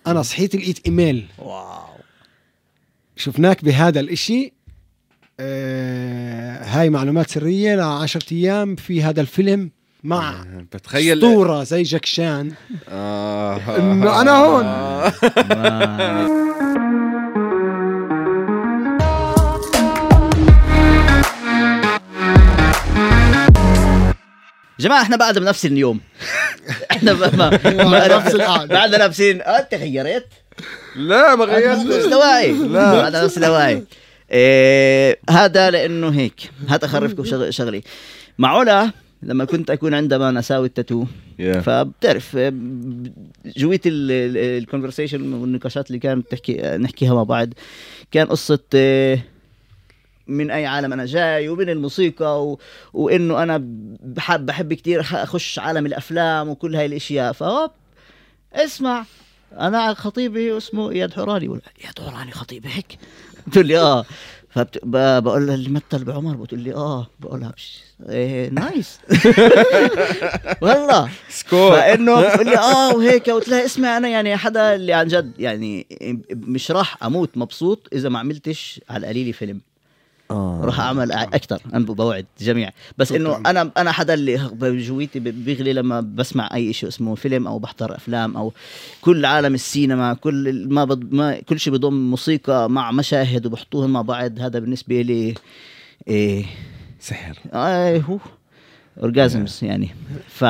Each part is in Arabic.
أنا صحيت لقيت إيميل واو شفناك بهذا الإشي، هاي معلومات سرية ل10 أيام في هذا الفيلم مع بتخيل أسطورة زي جاكشان. إنه أنا هون. جماعة احنا بعد بنفس اليوم. احنا نفس القعدة بعد نفسين. انت غيرت؟ لا ما غيرت نفس دواعي. لا بعد نفس دواعي. هذا لانه هيك. هات اخرفكم شغلي مع علا. لما كنت اكون عندما نساوي التاتو فبتعرف جويت الكونفرسيشن والنقاشات اللي كانت نحكيها مع بعض كان قصة من أي عالم أنا جاي ومن الموسيقى وإنه أنا بحب كتير أخش عالم الأفلام وكل هاي الأشياء. فهوب اسمع أنا خطيبي اسمه إياد حوراني. إياد حوراني خطيبي هيك؟ تقول لي بقول لها اللي مثل بعمر. بتقول لي بقولها نايس والله فإنه بتقول لي وهيك. قلت لها اسمع أنا يعني حدا اللي عن جد يعني مش راح أموت مبسوط إذا ما عملتش على القليل فيلم. راح اعمل اكثر انا بوعد جميع. بس انه انا حدا اللي بجويتي بيغلي لما بسمع اي شيء اسمه فيلم او بحضر افلام او كل عالم السينما كل ما كل شيء بضم موسيقى مع مشاهد وبحطوهم مع بعض. هذا بالنسبه لي سحر. هو اورجازمز يعني. ف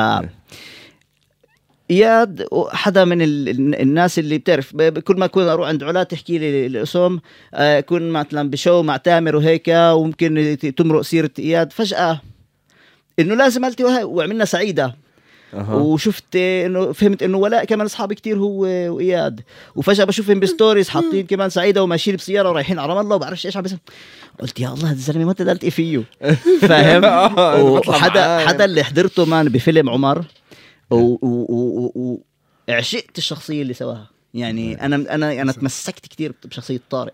إياد حدا من الناس اللي بتعرف كل ما أكون أروح عند علا تحكي لي الأسم أكون مثلا بشو مع تامر وهيك وممكن تمرق سيرة إياد فجأة إنه لازم ألتي وعملنا سعيدة. وشفت إنه فهمت إنه ولاء كمان أصحابي كتير هو وإياد. وفجأة بشوفهم بستوريز حاطين كمان سعيدة وماشيين بسيارة ورايحين على رام الله وبعرفش إيش عم. قلت يا الله هذا الزلمة ما تدلت إيه فيه فاهم. وحدا اللي حضرته مان بفيلم عمر وعشقت الشخصية اللي سواها يعني. أنا تمسكت كتير بشخصية طارق.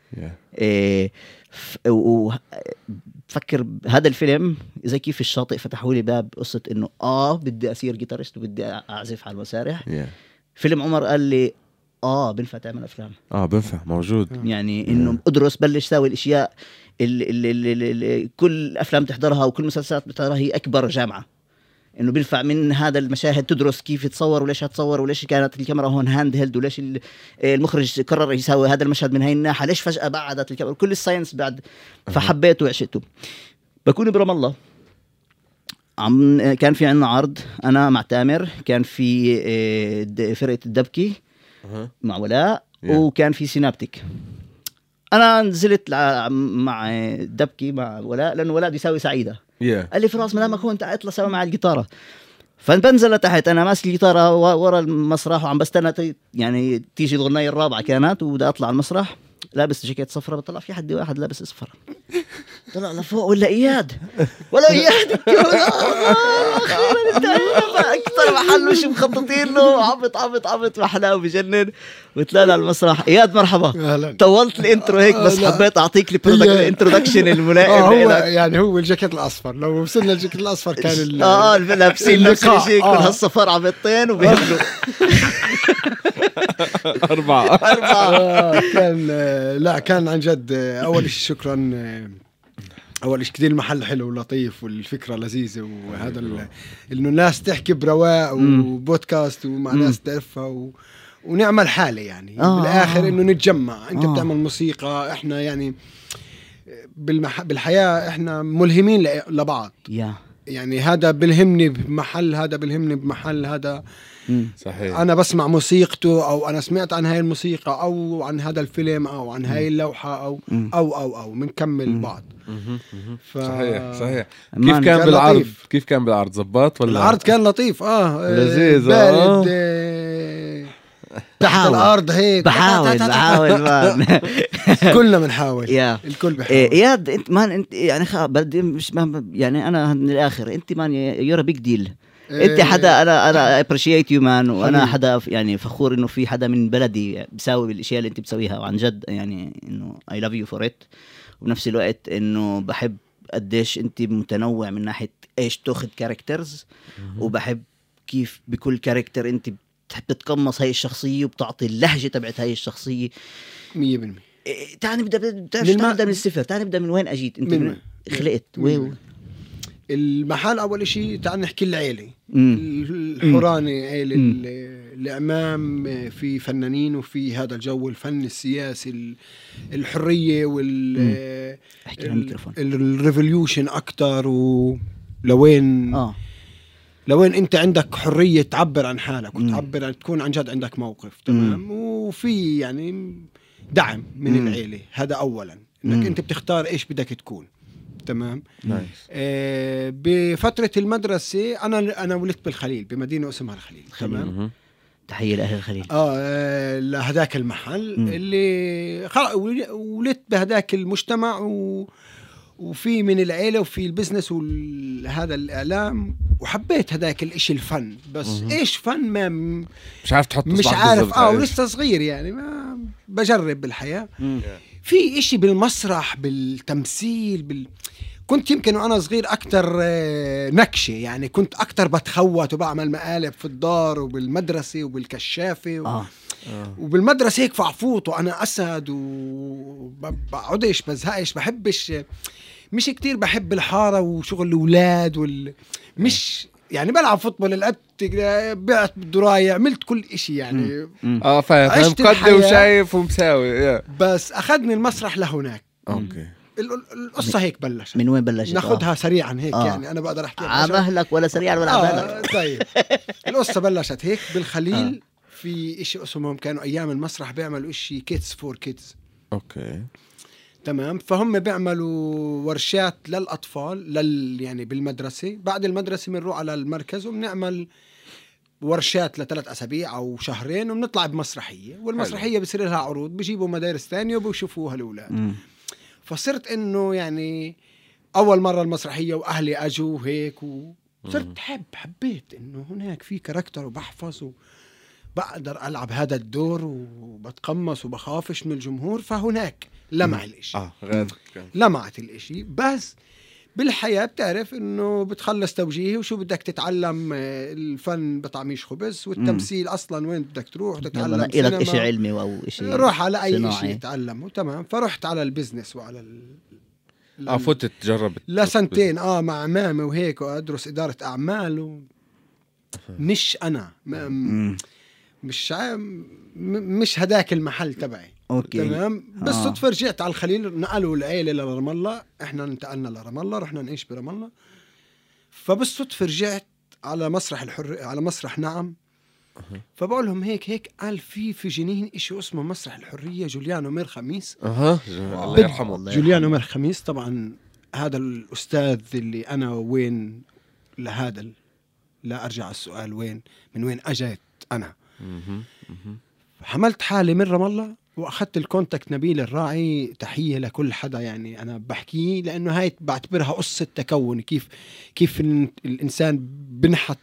وفكر هذا الفيلم إذا كيف الشاطئ فتحوا لي باب قصة إنه بدي أصير جيتاريست وبدي أعزف على المسارح. فيلم عمر قال لي بنفع تعمل أفلام. بنفع موجود يعني إنه أدرس بلش ساوي الأشياء اللي كل الأفلام تحضرها وكل مسلسلات بتحضرها هي أكبر جامعة. انه بينفع من هذا المشاهد تدرس كيف تصور وليش هتصور وليش كانت الكاميرا هون هاند هيلد وليش المخرج قرر يسوي هذا المشهد من هاي الناحيه ليش فجأة بعدت الكاميرا كل الساينس بعد. فحبيته وعشقته. بكون برام الله كان في عنا عرض أنا مع تامر. كان في فرقة الدبكي مع ولاء وكان في سينابتيك. أنا نزلت مع دبكي مع ولاء لأنه ولاء يساوي سعيدة. قال لي فراس مدامك هو انت اطلع سوا مع الجيتارة. فبنزل تحت انا ماسك الجيتارة ورا المسرح وعم بستنى يعني تيجي الغنية الرابعة كانت وبدي اطلع على المسرح لابس جاكيت صفرة. بطلع في حد واحد لابس اصفر طلع لفوق ولا اياد اخيرا انت اكثر محل مش مخططين له عبط محلاو بجنن. وطلعنا على المسرح اياد مرحبا طولت الانترو هيك بس حبيت اعطيك الانترودكشن الملائم. هو يعني هو الجاكيت الاصفر لو وصلنا الجاكيت الاصفر كان لابسين نفس الشيء كل هالصفر عبطين وبيهبلوا أربعة كان لا كان عن جد أول شيء شكرا. أول شيء كتير المحل حلو ولطيف والفكرة لذيذة وهذا إنه الناس تحكي برواق وبودكاست ومع ناس تعرفها ونعمل حالة يعني بالآخر إنه نتجمع. أنت بتعمل موسيقى إحنا يعني بالحياة إحنا ملهمين لبعض يعني. هذا بلهمني بمحل هذا بلهمني بمحل هذا. صحيح. أنا بسمع موسيقته أو أنا سمعت عن هاي الموسيقى أو عن هذا الفيلم أو عن هاي اللوحة أو منكمل بعض. صحيح. كيف كان بالعرض زبط ولا العرض كان لطيف لذيذ بارد تحت الأرض هيك بحاول كلنا بنحاول الكل بحاول. إياد انت مان انت يعني بدي مش يعني انا من الآخر انت مان يورا بيج ديل. انت حدا انا appreciate you man. وانا حدا يعني فخور انه في حدا من بلدي بيساوي الاشياء اللي انت بتسويها وعن جد يعني انه I love you for it. وبنفس الوقت انه بحب قديش انت متنوع من ناحية ايش تاخذ كاركترز وبحب كيف بكل كاركتر انت بتتقمص هاي الشخصية وبتعطي اللهجة تبعت هاي الشخصية 100%. تعال نبدأ من الصفر. تعال نبدأ من وين أجيت أنت من خلقت وين المحل. أول إشي تعال نحكي العيلة الحوراني، عيلة الإمام، في فنانين وفي هذا الجو الفن السياسي، الحرية الريفوليوشن أكتر، ولوين لوين أنت عندك حرية تعبر عن حالك وتعبر عن تكون عن جد عندك موقف. تمام. وفي يعني دعم من العيلة. هذا أولا إنك أنت بتختار إيش بدك تكون. تمام. بفترة المدرسة أنا ولدت بالخليل بمدينة اسمها الخليل. تمام. تحية لأهل الخليل. لهداك المحل اللي ولدت بهداك المجتمع وفي من العيلة وفي البزنس وهذا الإعلام، وحبيت هداك الإشي الفن. بس إيش فن ما مش عارف تحط، مش عارف. ولسه صغير يعني، ما بجرب بالحياة. في إشي بالمسرح بالتمثيل كنت يمكن وأنا صغير أكتر نكشة يعني، كنت أكتر بتخوت وبعمل مقالب في الدار وبالمدرسة وبالكشافة وبالمدرسة هيك فعفوط وأنا أسد وبقعدش بزهقش بحبش، مش كتير بحب الحارة وشغل الأولاد مش يعني بلعب فوتبول، لعبت، بعت بالدراية، عملت كل إشي يعني. فاهم مقدم وشايف ومساوي. بس أخذني المسرح لهناك. أوكي. القصة هيك بلشت. من وين بلشت؟ ناخدها سريعا هيك. يعني أنا بقدر أحكي عمهلك ولا سريعا ولا عمهلك. طيب. القصة بلشت هيك بالخليل. في إشي اسمهم كانوا أيام المسرح بيعملوا إشي كيدز فور كيدز. أوكي. تمام. فهم بيعملوا ورشات للأطفال يعني بالمدرسة. بعد المدرسة بنروح على المركز وبنعمل ورشات ل3 أسابيع أو شهرين، وبنطلع بمسرحية، والمسرحية بصير لها عروض، بيجيبوا مدارس تانية وبيشوفوها الأولاد. فصرت إنه يعني أول مرة المسرحية وأهلي أجوا هيك، وصرت حبيت إنه هناك في كاركتر وبحفظ وبقدر ألعب هذا الدور وبتقمص وبخافش من الجمهور. فهناك لمع الإشي. لمعت الإشي. بس بالحياة بتعرف إنه بتخلص توجيهي وشو بدك تتعلم. الفن بطعميش خبز، والتمثيل أصلاً وين بدك تروح تتعلم سينما، إشي علمي أو إشي روح على أي شيء تتعلمه. تمام. فرحت على البزنس وعلى فتت جربت لسنتين مع عمامي وهيك، وأدرس إدارة أعمال مش أنا مش هداك المحل تبعي. أوكي. تمام. بس صدفة رجعت على الخليل، نقلوا العيلة لرام الله، إحنا انتقلنا لرام الله، رحنا نعيش برام الله. فبالصدفة رجعت على مسرح على مسرح نعم. فبقولهم هيك قال في جنين إشي اسمه مسرح الحرية، جوليانو مير خميس. الله يرحمه. جوليانو مير خميس طبعا هذا الأستاذ اللي أنا وين لهذا، لا أرجع السؤال من وين أجيت أنا. حملت حالي من رام الله وأخذت الكونتاكت نبيل الراعي. تحية لكل حدا يعني أنا بحكيه، لأنه هاي بعتبرها قصة تكون، كيف الإنسان بنحت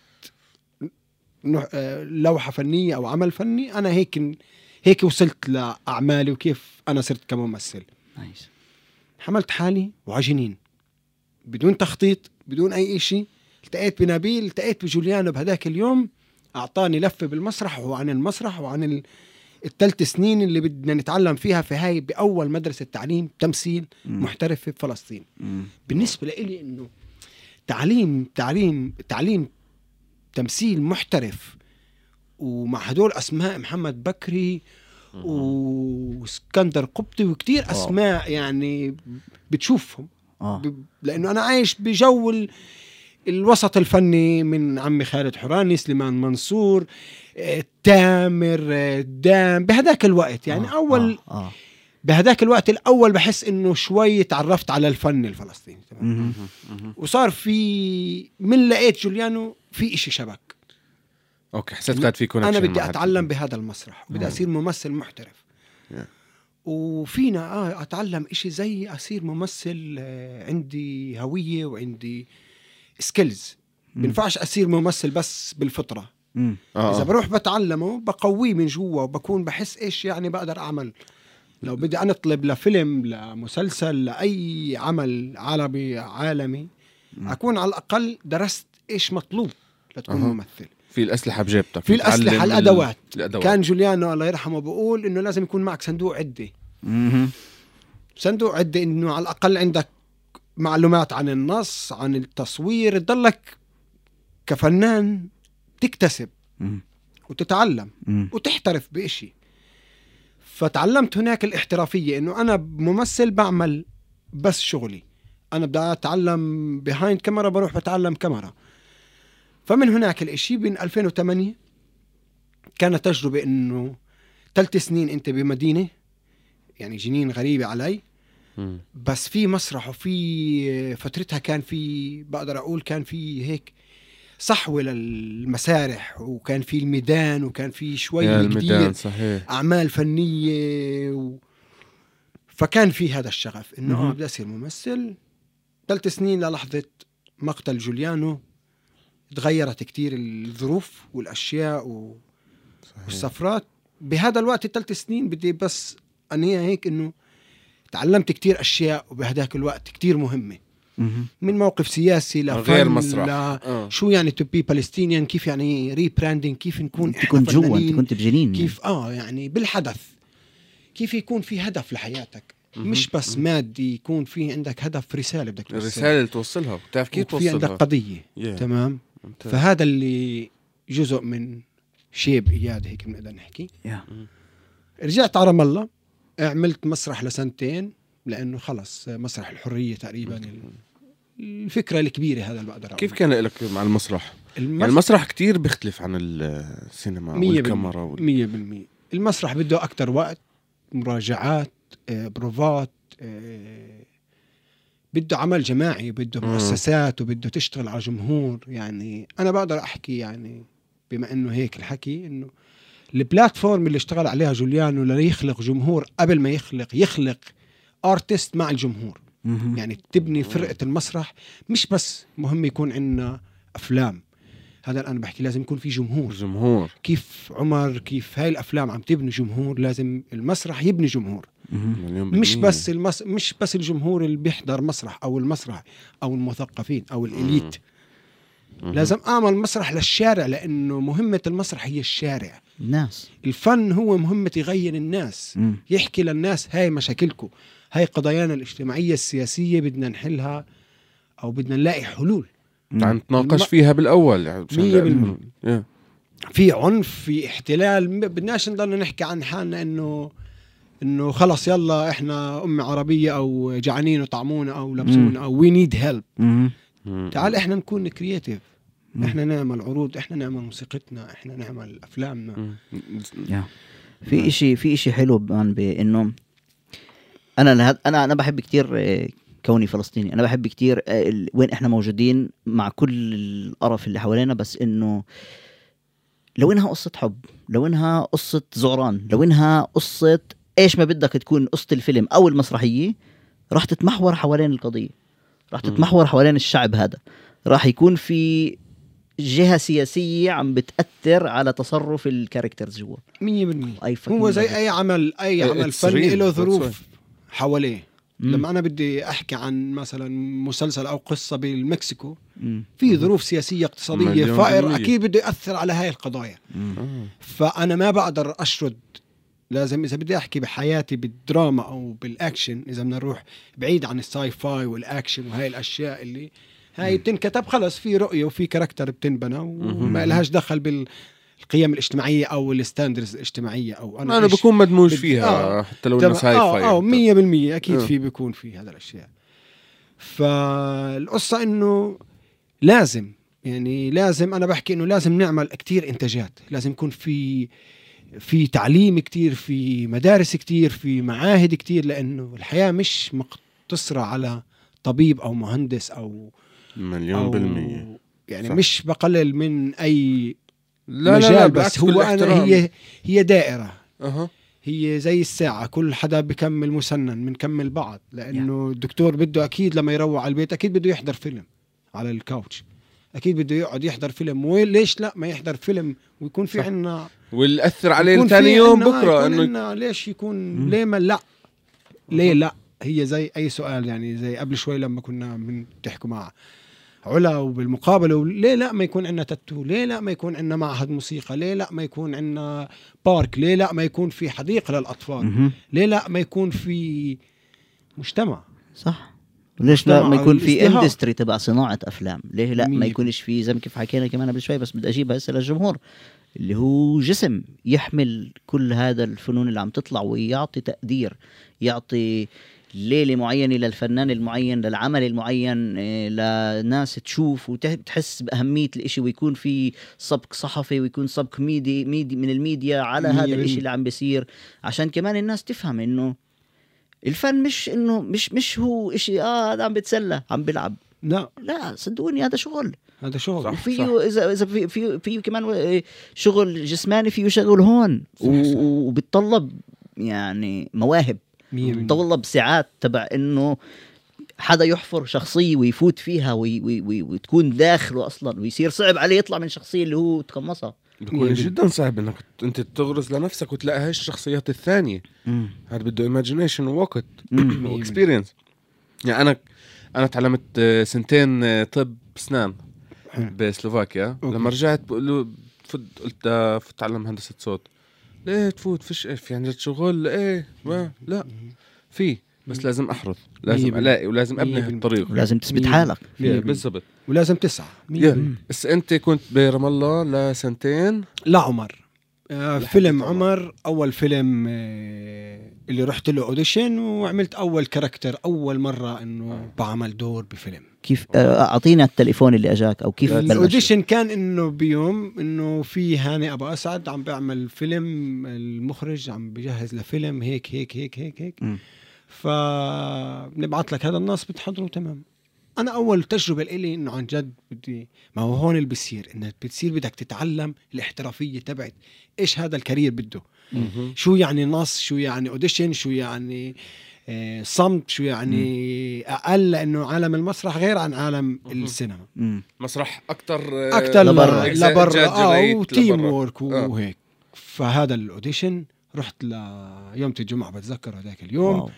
لوحة فنية أو عمل فني. أنا هيك وصلت لأعمالي وكيف أنا صرت كممثل. حملت حالي وعجنين بدون تخطيط بدون أي إشي. التقيت بنبيل، التقيت بجوليانو بهداك اليوم، أعطاني لفة بالمسرح وعن المسرح وعن 3 سنين اللي بدنا نتعلم فيها في هاي بأول مدرسة تعليم تمثيل محترفة في فلسطين. بالنسبة لي إنه تعليم تمثيل محترف، ومع هدول أسماء محمد بكري واسكندر قبطي وكتير أسماء يعني بتشوفهم. لأنه أنا عايش بجو الوسط الفني، من عمي خالد حوراني، سليمان منصور، تامر دام بهداك الوقت يعني. بهداك الوقت الأول بحس إنه شوي تعرفت على الفن الفلسطيني. وصار في من لقيت جوليانو في إشي شبك. أوكي. حسيت قاعد في كونكشن. أنا بدي أتعلم بهذا المسرح، بدي أصير ممثل محترف. وفينا أتعلم إشي زي أصير ممثل. عندي هوية وعندي سكيلز. بنفعش أصير ممثل بس بالفطرة. إذا بروح بتعلمه بقويه من جوا، وبكون بحس إيش يعني بقدر أعمل. لو بدي أنطلب لفيلم لمسلسل لأي عمل عالمي أكون على الأقل درست إيش مطلوب لتكون ممثل. في الأسلحة بجيبتك، في الأسلحة الأدوات. كان جوليانو الله يرحمه بقول إنه لازم يكون معك صندوق عدة. صندوق عدة إنه على الأقل عندك معلومات عن النص، عن التصوير، تضلك كفنان تكتسب وتتعلم وتحترف بإشي. فتعلمت هناك الاحترافية، إنه أنا ممثل بعمل بس شغلي، أنا بدي أتعلم behind كاميرا، بروح بتعلم كاميرا. فمن هناك الإشي بين 2008 كانت تجربة إنه 3 سنين أنت بمدينة يعني جنين غريبة علي، بس في مسرح وفي فترتها كان في بقدر أقول كان في هيك صحوة للمسارح، وكان في الميدان، وكان في شوية جديد أعمال فنية فكان في هذا الشغف إنه بدي أصير ممثل. 3 سنين للحظة مقتل جوليانو تغيرت كتير الظروف والأشياء والسفرات. بهذا الوقت 3 سنين بدي بس أنهيها هيك، إنه تعلمت كتير أشياء وبهداك الوقت كتير مهمة، من موقف سياسي غير مسرح، شو يعني to be Palestinian، كيف يعني rebranding، كيف نكون كنت جوا، انت كنت بجنين، كيف يعني بالحدث كيف يكون في هدف لحياتك، مش بس مادي، يكون في عندك هدف، رسالة بدك توصلها، رسالة توصلها، بتعرف كيف توصلها، في عندك قضية. تمام. فهذا اللي جزء من شيب إياد، هيك بنقدر نحكي. رجعت على رام الله، عملت مسرح لسنتين، لأنه خلص مسرح الحرية تقريبا الفكرة الكبيرة. هذا اللي بقدر. كيف كان لك مع المسرح؟ يعني المسرح كتير بيختلف عن السينما والكاميرا 100%. المسرح بده أكتر وقت، مراجعات، بروفات، بده عمل جماعي، بده مؤسسات، وبده تشتغل على جمهور. يعني أنا بقدر أحكي يعني بما إنه هيك الحكي، إنه البلاتفورم اللي اشتغل عليها جوليانو ليخلق جمهور قبل ما يخلق ارتست مع الجمهور. يعني تبني فرقة المسرح، مش بس مهم يكون عندنا أفلام، هذا أنا بحكي لازم يكون في جمهور. كيف عمر، كيف هاي الأفلام عم تبني جمهور، لازم المسرح يبني جمهور. مش بس الجمهور اللي بيحضر مسرح أو المسرح أو المثقفين أو الإليت. لازم أعمل مسرح للشارع، لأنه مهمة المسرح هي الشارع، الناس. الفن هو مهمة يغير الناس، يحكي للناس هاي مشاكلكم، هاي قضايانا الاجتماعية السياسية بدنا نحلها أو بدنا نلاقي حلول. نتناقش فيها بالأول يعني 100%. في عنف، في احتلال، بدناش نضلنا نحكي عن حالنا إنه خلص يلا إحنا أمة عربية أو جعانين وطعمونا أو لبسونا أو we need help. تعال إحنا نكون كرياتيف، إحنا نعمل عروض، إحنا نعمل موسيقتنا، إحنا نعمل أفلامنا. في إشي حلو بأنه أنا بحب كتير كوني فلسطيني، أنا بحب كتير وين إحنا موجودين مع كل القرف اللي حوالينا، بس إنه لو إنها قصة حب، لو إنها قصة زعران، لو إنها قصة إيش ما بدك تكون قصة الفيلم أو المسرحية، راح تتمحور حوالين القضية، راح تتمحور حوالين الشعب. هذا راح يكون في جهة سياسية عم بتأثر على تصرف الكاركترز جوا 100%. هو زي أي عمل فني له ظروف حواليه. لما أنا بدي أحكي عن مثلا مسلسل أو قصة بالمكسيكو، في ظروف سياسية اقتصادية فائر، أكيد بده يأثر على هاي القضايا. فأنا ما بقدر أشرد، لازم إذا بدي أحكي بحياتي بالدراما أو بالأكشن، إذا بدنا نروح بعيد عن الساي فاي والأكشن وهاي الأشياء اللي هاي بتنكتب خلص، في رؤية وفي كاركتر بتنبنى وما لهاش دخل بالقيم الاجتماعية أو الستاندرز الاجتماعية، أو أنا بكون مدموج فيها حتى لو ساي فاي 100% أكيد في بيكون في هذا الأشياء. فالقصة إنه لازم أنا بحكي إنه لازم نعمل كتير إنتاجات، لازم يكون في تعليم كتير، في مدارس كتير، في معاهد كتير، لأنه الحياة مش مقتصرة على طبيب أو مهندس أو 100%. يعني صح. مش بقلل من أي لا مجال، لا بس هو أنا هي دائرة. هي زي الساعة، كل حدا بكمل مسنن، بنكمل بعض، لأنه الدكتور بده أكيد لما يروح على البيت أكيد بده يحضر فيلم على الكاوتش، أكيد بده يقعد يحضر فيلم، وليش لا ما يحضر فيلم ويكون في عنا والأثر عليه ثاني يوم بكرة إنه ليش يكون ليه ما لا ليه لا. هي زي أي سؤال، يعني زي قبل شوي لما كنا بنحكوا مع علا وبالمقابله ليه لا ما يكون عندنا تاتو، ليه لا ما يكون عندنا معهد موسيقى، ليه لا ما يكون عندنا بارك، ليه لا ما يكون في حديقه للاطفال، ليه لا ما يكون في مجتمع. صح. ليش لا ما يكون في اندستري تبع صناعه افلام؟ ليه لا ما يكونش في زي كيف حكينا كمان قبل شوي، بس بدي اجيبها هسه للجمهور، اللي هو جسم يحمل كل هذا الفنون اللي عم تطلع ويعطي تقدير، يعطي ليلة معينة للفنان المعين، للعمل المعين، لناس تشوف وتحس بأهمية الاشي، ويكون في سبق صحفي ويكون سبق ميدي من الميديا على هذا الاشي اللي عم بيصير، عشان كمان الناس تفهم انه الفن مش انه مش هو اشي هذا عم بتسلى عم بيلعب، لا صدقوني هذا شغل، هذا شغل. وفيه اذا فيه كمان شغل جسماني، فيه شغل هون وبيتطلب يعني مواهب، بيتطلب ساعات تبع انه حدا يحفر شخصية ويفوت فيها وتكون داخله اصلا، ويصير صعب عليه يطلع من شخصية اللي هو تقمصها. بيكون جدا صعب انك انت تغرز لنفسك وتلاقي هاي الشخصيات الثانية. هذا بده ايماجينيشن ووقت واكسبيرينس. يعني انا تعلمت 2 طب اسنان بسلوفاكيا. لما رجعت بقول له قلت اتعلم هندسة صوت. ليه تفوت فيش اف يعني شغل ايه ما لا في، بس لازم احرث، لازم الاقي، ولازم ابني هالطريق، ولازم تثبت حالك بالضبط، ولازم تسعى. بس انت كنت برام الله ل2 لا عمر فيلم عمر اول فيلم اللي رحت له اوديشن وعملت اول كاركتر اول مره انه بعمل دور بفيلم. كيف اعطينا التليفون اللي اجاك او كيف الاوديشن؟ كان انه بيوم انه في هاني ابو اسعد عم بيعمل فيلم، المخرج عم بجهز لفيلم هيك هيك هيك هيك هيك فبنبعث لك هذا النص بتحضره تمام. انا اول تجربه لي انه عن جد بدي، ما هو هون اللي بيصير انك بتصير بدك تتعلم الاحترافيه تبعت ايش هذا الكارير بده، شو يعني نص، شو يعني اوديشن، شو يعني صمت، شو يعني اقل، لانه عالم المسرح غير عن عالم السينما. مسرح اكثر لبرا وتيم وورك وهيك. فهذا الاوديشن رحت ليوم الجمعه بتذكر هذاك اليوم.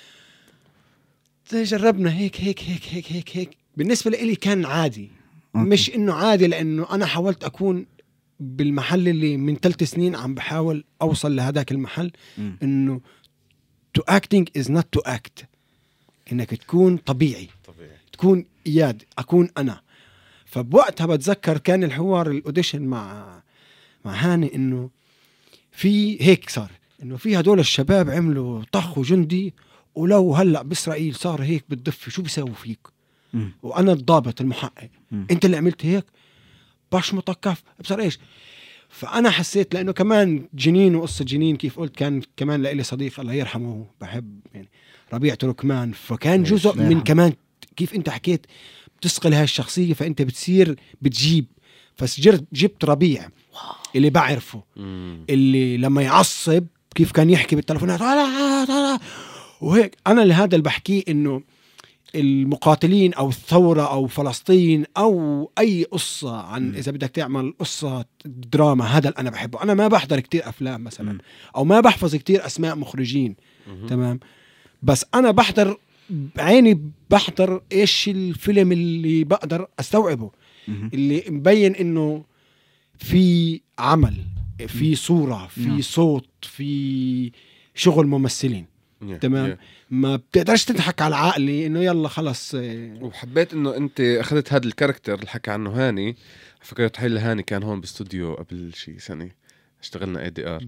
جربنا هيك هيك هيك هيك هيك هيك. بالنسبه لي كان عادي، مش انه عادي، لانه انا حاولت اكون بالمحل اللي من 3 سنين عم بحاول اوصل لهذاك المحل، انه to acting is not to act، انك تكون طبيعي. تكون اياد، اكون انا. فبوقتها بتذكر كان الحوار الاوديشن مع هاني انه في هيك صار، انه في هدول الشباب عملوا طخوا جندي، ولو هلأ بإسرائيل صار هيك بالضفة شو بيساوي فيك؟ وأنا الضابط المحقق، أنت اللي عملت هيك باش مطكف بصير إيش؟ فأنا حسيت، لأنه كمان جنين وقصة جنين كيف قلت كان كمان لإلي صديق الله يرحمه بحب يعني ربيع تركمان، فكان جزء من كمان كيف أنت حكيت بتسقل هاي الشخصية، فأنت بتصير بتجيب. جبت ربيع اللي بعرفه، اللي لما يعصب كيف كان يحكي بالتلفونات وهيك. أنا لهذا اللي بحكيه، إنه المقاتلين أو الثورة أو فلسطين أو أي قصة عن إذا بدك تعمل قصة دراما، هذا اللي أنا بحبه. أنا ما بحضر كتير أفلام مثلا، أو ما بحفظ كتير أسماء مخرجين، تمام، بس أنا بحضر بعيني، بحضر إيش الفيلم اللي بقدر أستوعبه، اللي مبين إنه في عمل، في صورة، في صوت، في شغل ممثلين. تمام. ما بتقدرش تضحك على عقلي انه يلا خلص. وحبيت انه انت اخذت هذا الكاركتر اللي حكى عنه هاني. فكرت حيل هاني كان هون باستوديو قبل شيء سنة اشتغلنا ADR.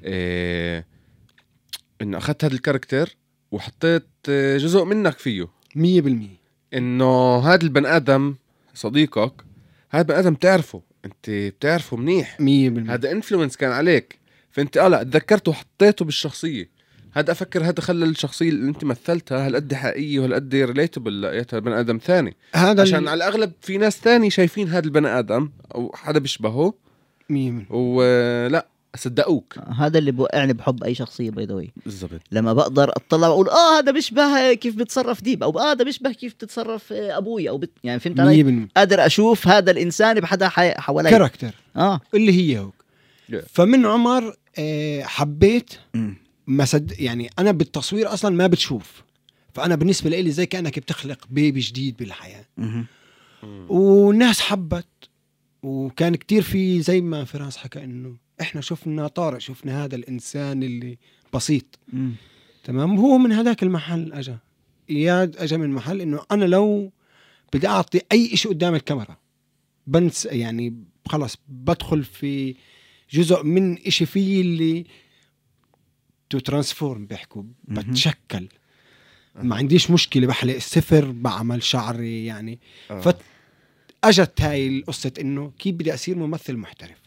انه اخذت هذا الكاركتر وحطيت جزء منك فيه 100%. انه هذا البني ادم صديقك، هذا البني ادم تعرفه، انت بتعرفه منيح 100%. هذا انفلونس كان عليك، فانت لا تذكرته وحطيته بالشخصية. هذا أفكر هذا خلى الشخصية اللي أنت مثلتها هالقد حقيقية وهالقد ريليتبل لقيتها بني آدم ثاني. عشان على الأغلب في ناس ثاني شايفين هذا البني آدم أو حدا بيشبهه ولا صدقوك. هذا اللي بوقعني بحب أي شخصية بيضاوي بالضبط. لما بقدر أطلع وأقول هذا بيشبه كيف بتصرف ديب، أو هذا بيشبه كيف تتصرف أبوي، أو يعني فهمت علي؟ قادر أشوف هذا الإنسان بحدا حوالي كاركتر اللي هي هوك. فمن عمر حبيت ما يعني أنا بالتصوير أصلا ما بتشوف، فأنا بالنسبة لي زي كأنك بتخلق بيبي جديد بالحياة. والناس حبت، وكان كتير في زي ما فراس حكى انه احنا شفنا طارق، شفنا هذا الانسان اللي بسيط. تمام. هو من هذاك المحل اجا اياد، اجا من محل انه انا لو بدي اعطي اي شيء قدام الكاميرا بنس، يعني خلص بدخل في جزء من اشي فيه اللي تو ترانسفورم بيحكوا، بتشكل. ما عنديش مشكلة، بحلق السفر، بعمل شعري يعني. فأجت هاي القصة إنه كيف بدي أصير ممثل محترف.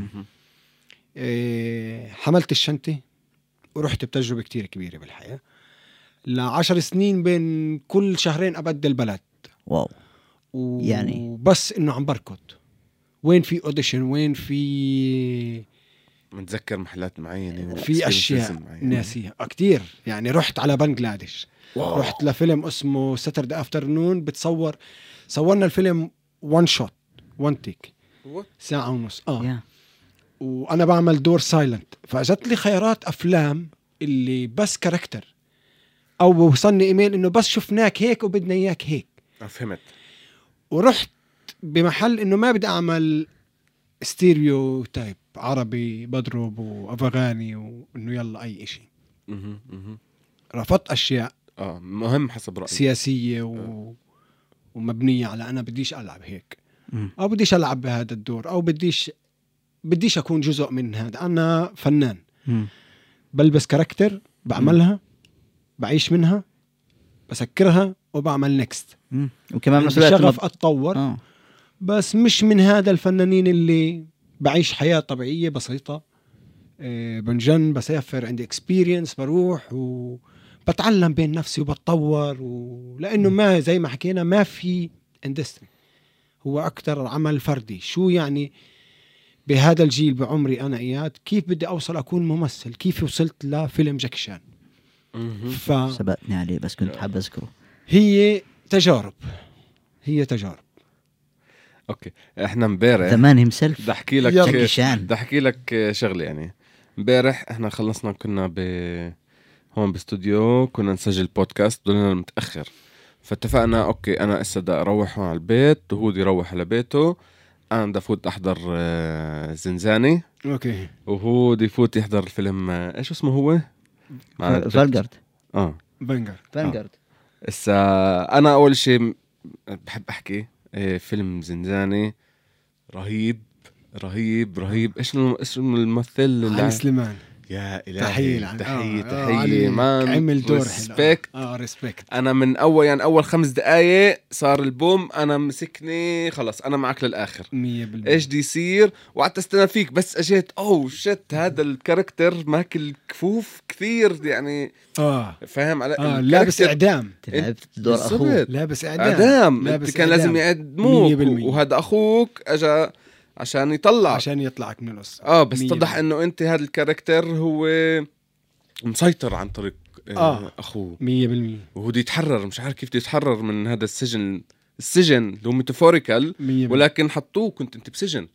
حملت الشنطة ورحت بتجربة كتير كبيرة بالحياة. 10 سنين بين كل شهرين أبدل بلد. واو. يعني بس إنه عم بركض، وين في أوديشن، وين في متذكر محلات معينة، في أشياء ناسية كتير. يعني رحت على بنغلاديش. رحت لفيلم اسمه ساتردي افترنون، صورنا الفيلم 1 شوت 1 تيك، ساعة ونص. وانا بعمل دور سايلنت. فاجت لي خيارات افلام اللي بس كاركتر، او وصلني ايميل انه بس شفناك هيك وبدنا اياك هيك. فهمت. ورحت بمحل انه ما بدي اعمل ستيريو تايب عربي بضرب وافغاني وانه يلا اي اشي. رفضت اشياء مهم حسب رأيي سياسية ومبنية على أنا بديش ألعب هيك، أو بديش ألعب بهذا الدور، أو بديش أكون جزء من هذا. أنا فنان بلبس كاركتر، بعملها، بعيش منها، بسكرها وبعمل نكست. وكمان شغف أتطور. بس مش من هذا الفنانين اللي بعيش حياة طبيعية بسيطة، بنجن بسافر، عندي اكسبيرينس، بروح بتعلم بين نفسي وبتطور. لأنه ما زي ما حكينا ما في اندستري، هو أكتر عمل فردي. شو يعني بهذا الجيل بعمري أنا إياد كيف بدي أوصل أكون ممثل؟ كيف وصلت لفيلم جاكي شان؟ سبقتني عليه بس كنت حاب أذكره. هي تجارب. اوكي. احنا امبارح زمان همسلف بدي احكي لك جاكي شان، بدي احكي لك شغله. يعني امبارح احنا خلصنا، كنا هون باستوديو، كنا نسجل بودكاست، ضلنا متأخر. فاتفقنا اوكي انا اسا بدي اروح على البيت وهو بدي يروح على بيته. انا بدي افوت احضر زنزاني، اوكي، وهو بده يفوت يحضر الفيلم ايش اسمه هو؟ فانغارد. فانغارد. اسا انا اول شيء بحب احكي فيلم زنزاني رهيب رهيب رهيب. ايش اسم الممثل؟ علي سليمان. يا إلهي، تحية مان، عمل دور ريسبكت. أنا من أول 5 دقايق صار البوم، أنا مسكني خلص، أنا معك للآخر 100%. إيش دي يصير؟ وقعدت استنى فيك، بس أجيت شت هذا الكاركتر ماكل كفوف كثير يعني. فاهم على لابس إعدام. لعبت دور أخوه، لابس إعدام. أنت كان لازم يعدموك، وهذا أخوك أجا عشان يطلعك من القصة. بس اتضح انه انت هذا الكاركتر هو مسيطر عن طريق اخوه 100%. وهو بده يتحرر، مش عارف كيف بده يتحرر من هذا السجن اللي هو ميتافوريكال، ولكن حطوه كنت انت بسجن.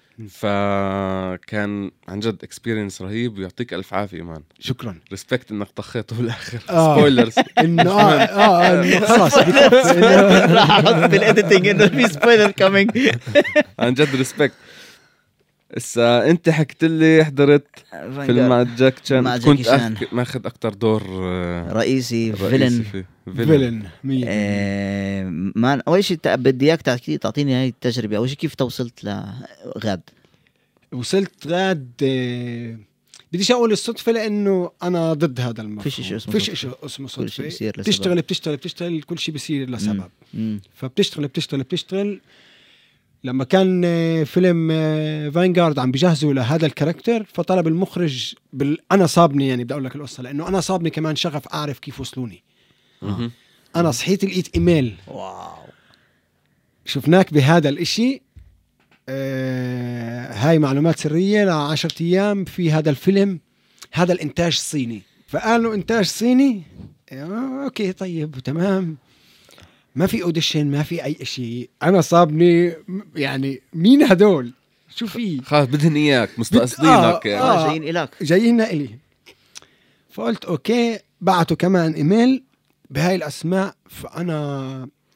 فكان عن جد اكسبيرينس رهيب، ويعطيك الف عافيه مان. شكرا. ريسبكت انك طخيته بالاخر. سبويلرز انه خلاص راح احط بالاديتنج انه في سبويلر كامينج. عن جد ريسبكت. اسا انت حكيت لي حضرت فيلم مع جاكي شان، كنت ماخذ اكتر دور رئيسي فيلن. مان اول شيء بدي اياك تعطيني هاي التجربه. اول شيء كيف توصلت لغاد؟ وصلت غاد بديش اقول الصدفه، لانه انا ضد هذا المفهوم. فيش شيء اسمه صدفه. بتشتغل كل شيء بيصير لسبب. فبتشتغل لما كان فيلم فانغارد عم بيجهزوا لهذا الكاركتر، فطلب المخرج انا صابني، يعني بدي اقول لك القصه لانه انا صابني كمان شغف اعرف كيف وصلوني. انا صحيت لقيت ايميل، واو شفناك بهذا الاشي، هاي معلومات سريه ل10 ايام في هذا الفيلم، هذا الانتاج صيني. فقالوا انتاج صيني، اوكي طيب تمام، ما في اوديشن، ما في اي شيء. انا صابني يعني مين هدول، شو في خلاص بدهن اياك مستقصدينك. جايين إلي. فقلت اوكي. بعتوا كمان ايميل بهاي الاسماء. فانا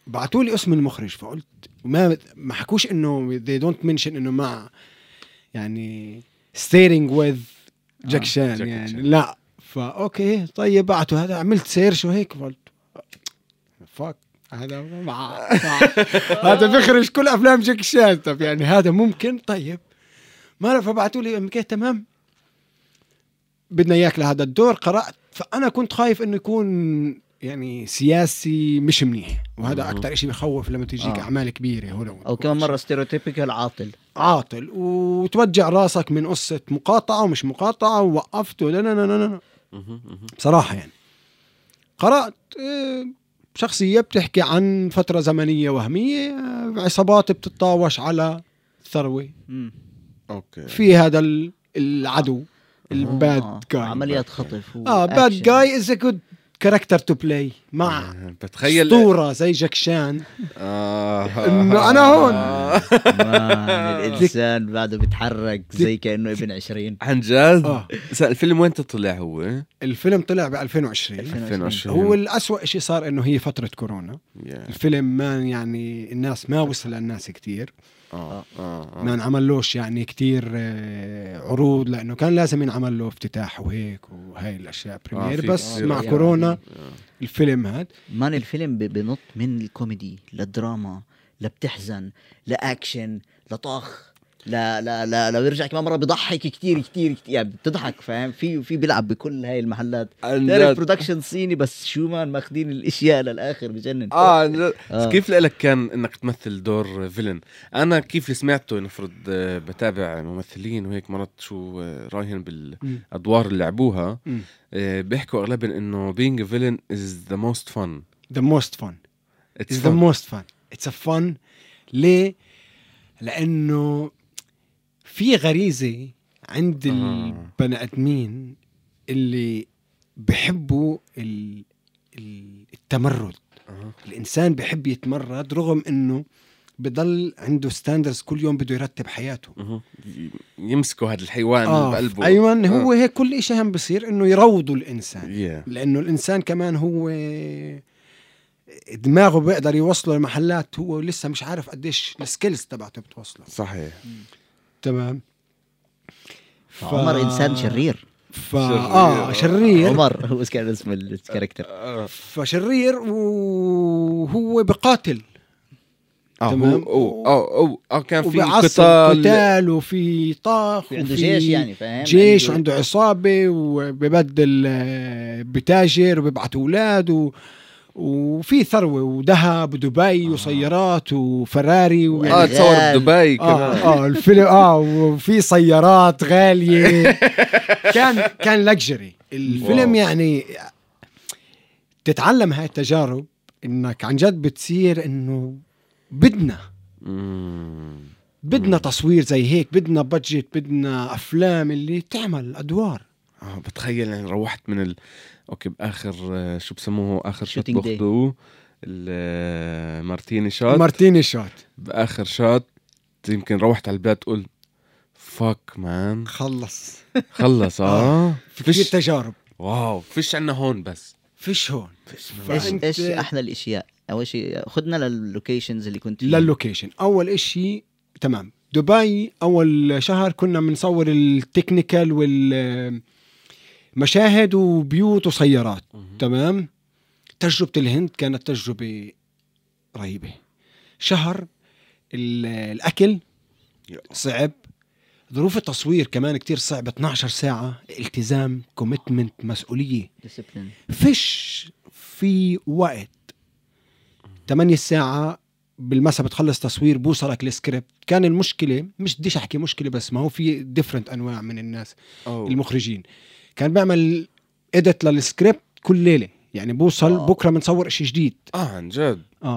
بعتوا لي اسم المخرج، فقلت ما حكوش انه they don't mention انه مع يعني staying with جاك شان يعني لا. فاوكي طيب بعتوا هذا، عملت سيرش وهيك قلت فاك هذا هذا بيخرج كل افلام جاك شان، طب يعني هذا ممكن. طيب ما فبعتوا لي مكيت تمام بدنا اياك لهذا الدور. قرأت، فانا كنت خايف انه يكون يعني سياسي مش منيح، وهذا اكثر شيء بخوف لما تجيك اعمال كبيره هنا، او كمان مره ستيريوتيبيكال عاطل وتوجع راسك من قصه مقاطعه ومش مقاطعه ووقفت. لا لا لا لا بصراحه يعني قرأت شخصيه بتحكي عن فتره زمنيه وهميه، عصابات بتتطاوش على ثروه اوكي في هذا العدو الباد جاي، عمليات خطف باد جاي از ا جود كاركتر تو بلاي مع بتخيل اسطوره زي جاك شان. انه انا هون الانسان بعده بيتحرك زي كانه ابن 20 عن جد. الفيلم وين طلع؟ هو الفيلم طلع ب 2020. هو الأسوأ شيء صار انه هي فتره كورونا. الفيلم ما يعني الناس ما وصل للناس كتير. ما انعملوش يعني كتير عروض، لأنه كان لازم ينعمل له افتتاح وهيك وهاي الأشياء بريمير. بس مع كورونا الفيلم هاد مان الفيلم بنط من الكوميدي للدراما لبتحزن لأكشن لطخ لا بيرجع كمان مرة بيضحك كتير يعني بتضحك فاهم. في بيلعب بكل هاي المحلات. تعرف برودكشن صيني بس شو مان ماخدين الاشياء للاخر بجنن. كيف لك كان انك تمثل دور فيلن؟ انا كيف اللي سمعته نفرض بتابع ممثلين وهيك مرات شو رايهن بالادوار اللي لعبوها بيحكوا اغلبا انه being a villain is the most fun. It's a fun. ليه؟ لأنه في غريزة عند البني آدمين اللي بيحبوا التمرد. الإنسان بيحب يتمرد رغم إنه بضل عنده ستاندرز، كل يوم بده يرتب حياته. يمسكوا هذا الحيوان بقلبه. أيوة هو هيك كل إشي هم بصير إنه يروضوا الإنسان. لأنه الإنسان كمان هو دماغه بيقدر يوصله لمحلات هو لسه مش عارف قديش السكيلز تبعته بتوصله. صحيح. تمام. عمر إنسان شرير. شرير. عمر هو كان اسم الكاركتر. فشرير وهو بقاتل. تمام. كان في قتال وفي طاخ عنده جيش يعني فاهم. جيش وعنده عصابة وببدل بتاجر وبيبعت أولاد وفي ثروة وذهب ودبي وسيارات وفراري تصور بدبي كمان. الفيلم وفي سيارات غالية. كان لكجري الفيلم. يعني تتعلم هاي التجارب انك عن جد بتصير انه بدنا تصوير زي هيك، بدنا بادجت، بدنا افلام اللي تعمل ادوار. بتخيل يعني روحت من اوكي باخر شو بسموه اخر شوت باخذوه المارتيني شوت باخر شوت يمكن روحت على البيت تقول فاك مان خلص فيش تجارب. واو فيش عنا هون بس فيش هون. ايش احلى الاشياء؟ اول شيء خدنا لللوكيشنز اللي كنت فيه. لللوكيشن اول اشي تمام دبي اول شهر كنا بنصور التكنيكال والمشاهد وبيوت وسيارات. تمام. تجربة الهند كانت تجربة رهيبة. شهر الأكل صعب، ظروف التصوير كمان كتير صعب. 12 ساعة التزام، كوميتمنت، مسؤولية، فيش في وقت. 8 ساعة بالمسا بتخلص تصوير بوصلك السكريبت. كان المشكلة مش بديش أحكي مشكلة بس ما هو في ديفرنت أنواع من الناس. المخرجين كان بيعمل إدت للسكريبت كل ليلة، يعني بوصل بكرة بنصور إشي جديد. عن جد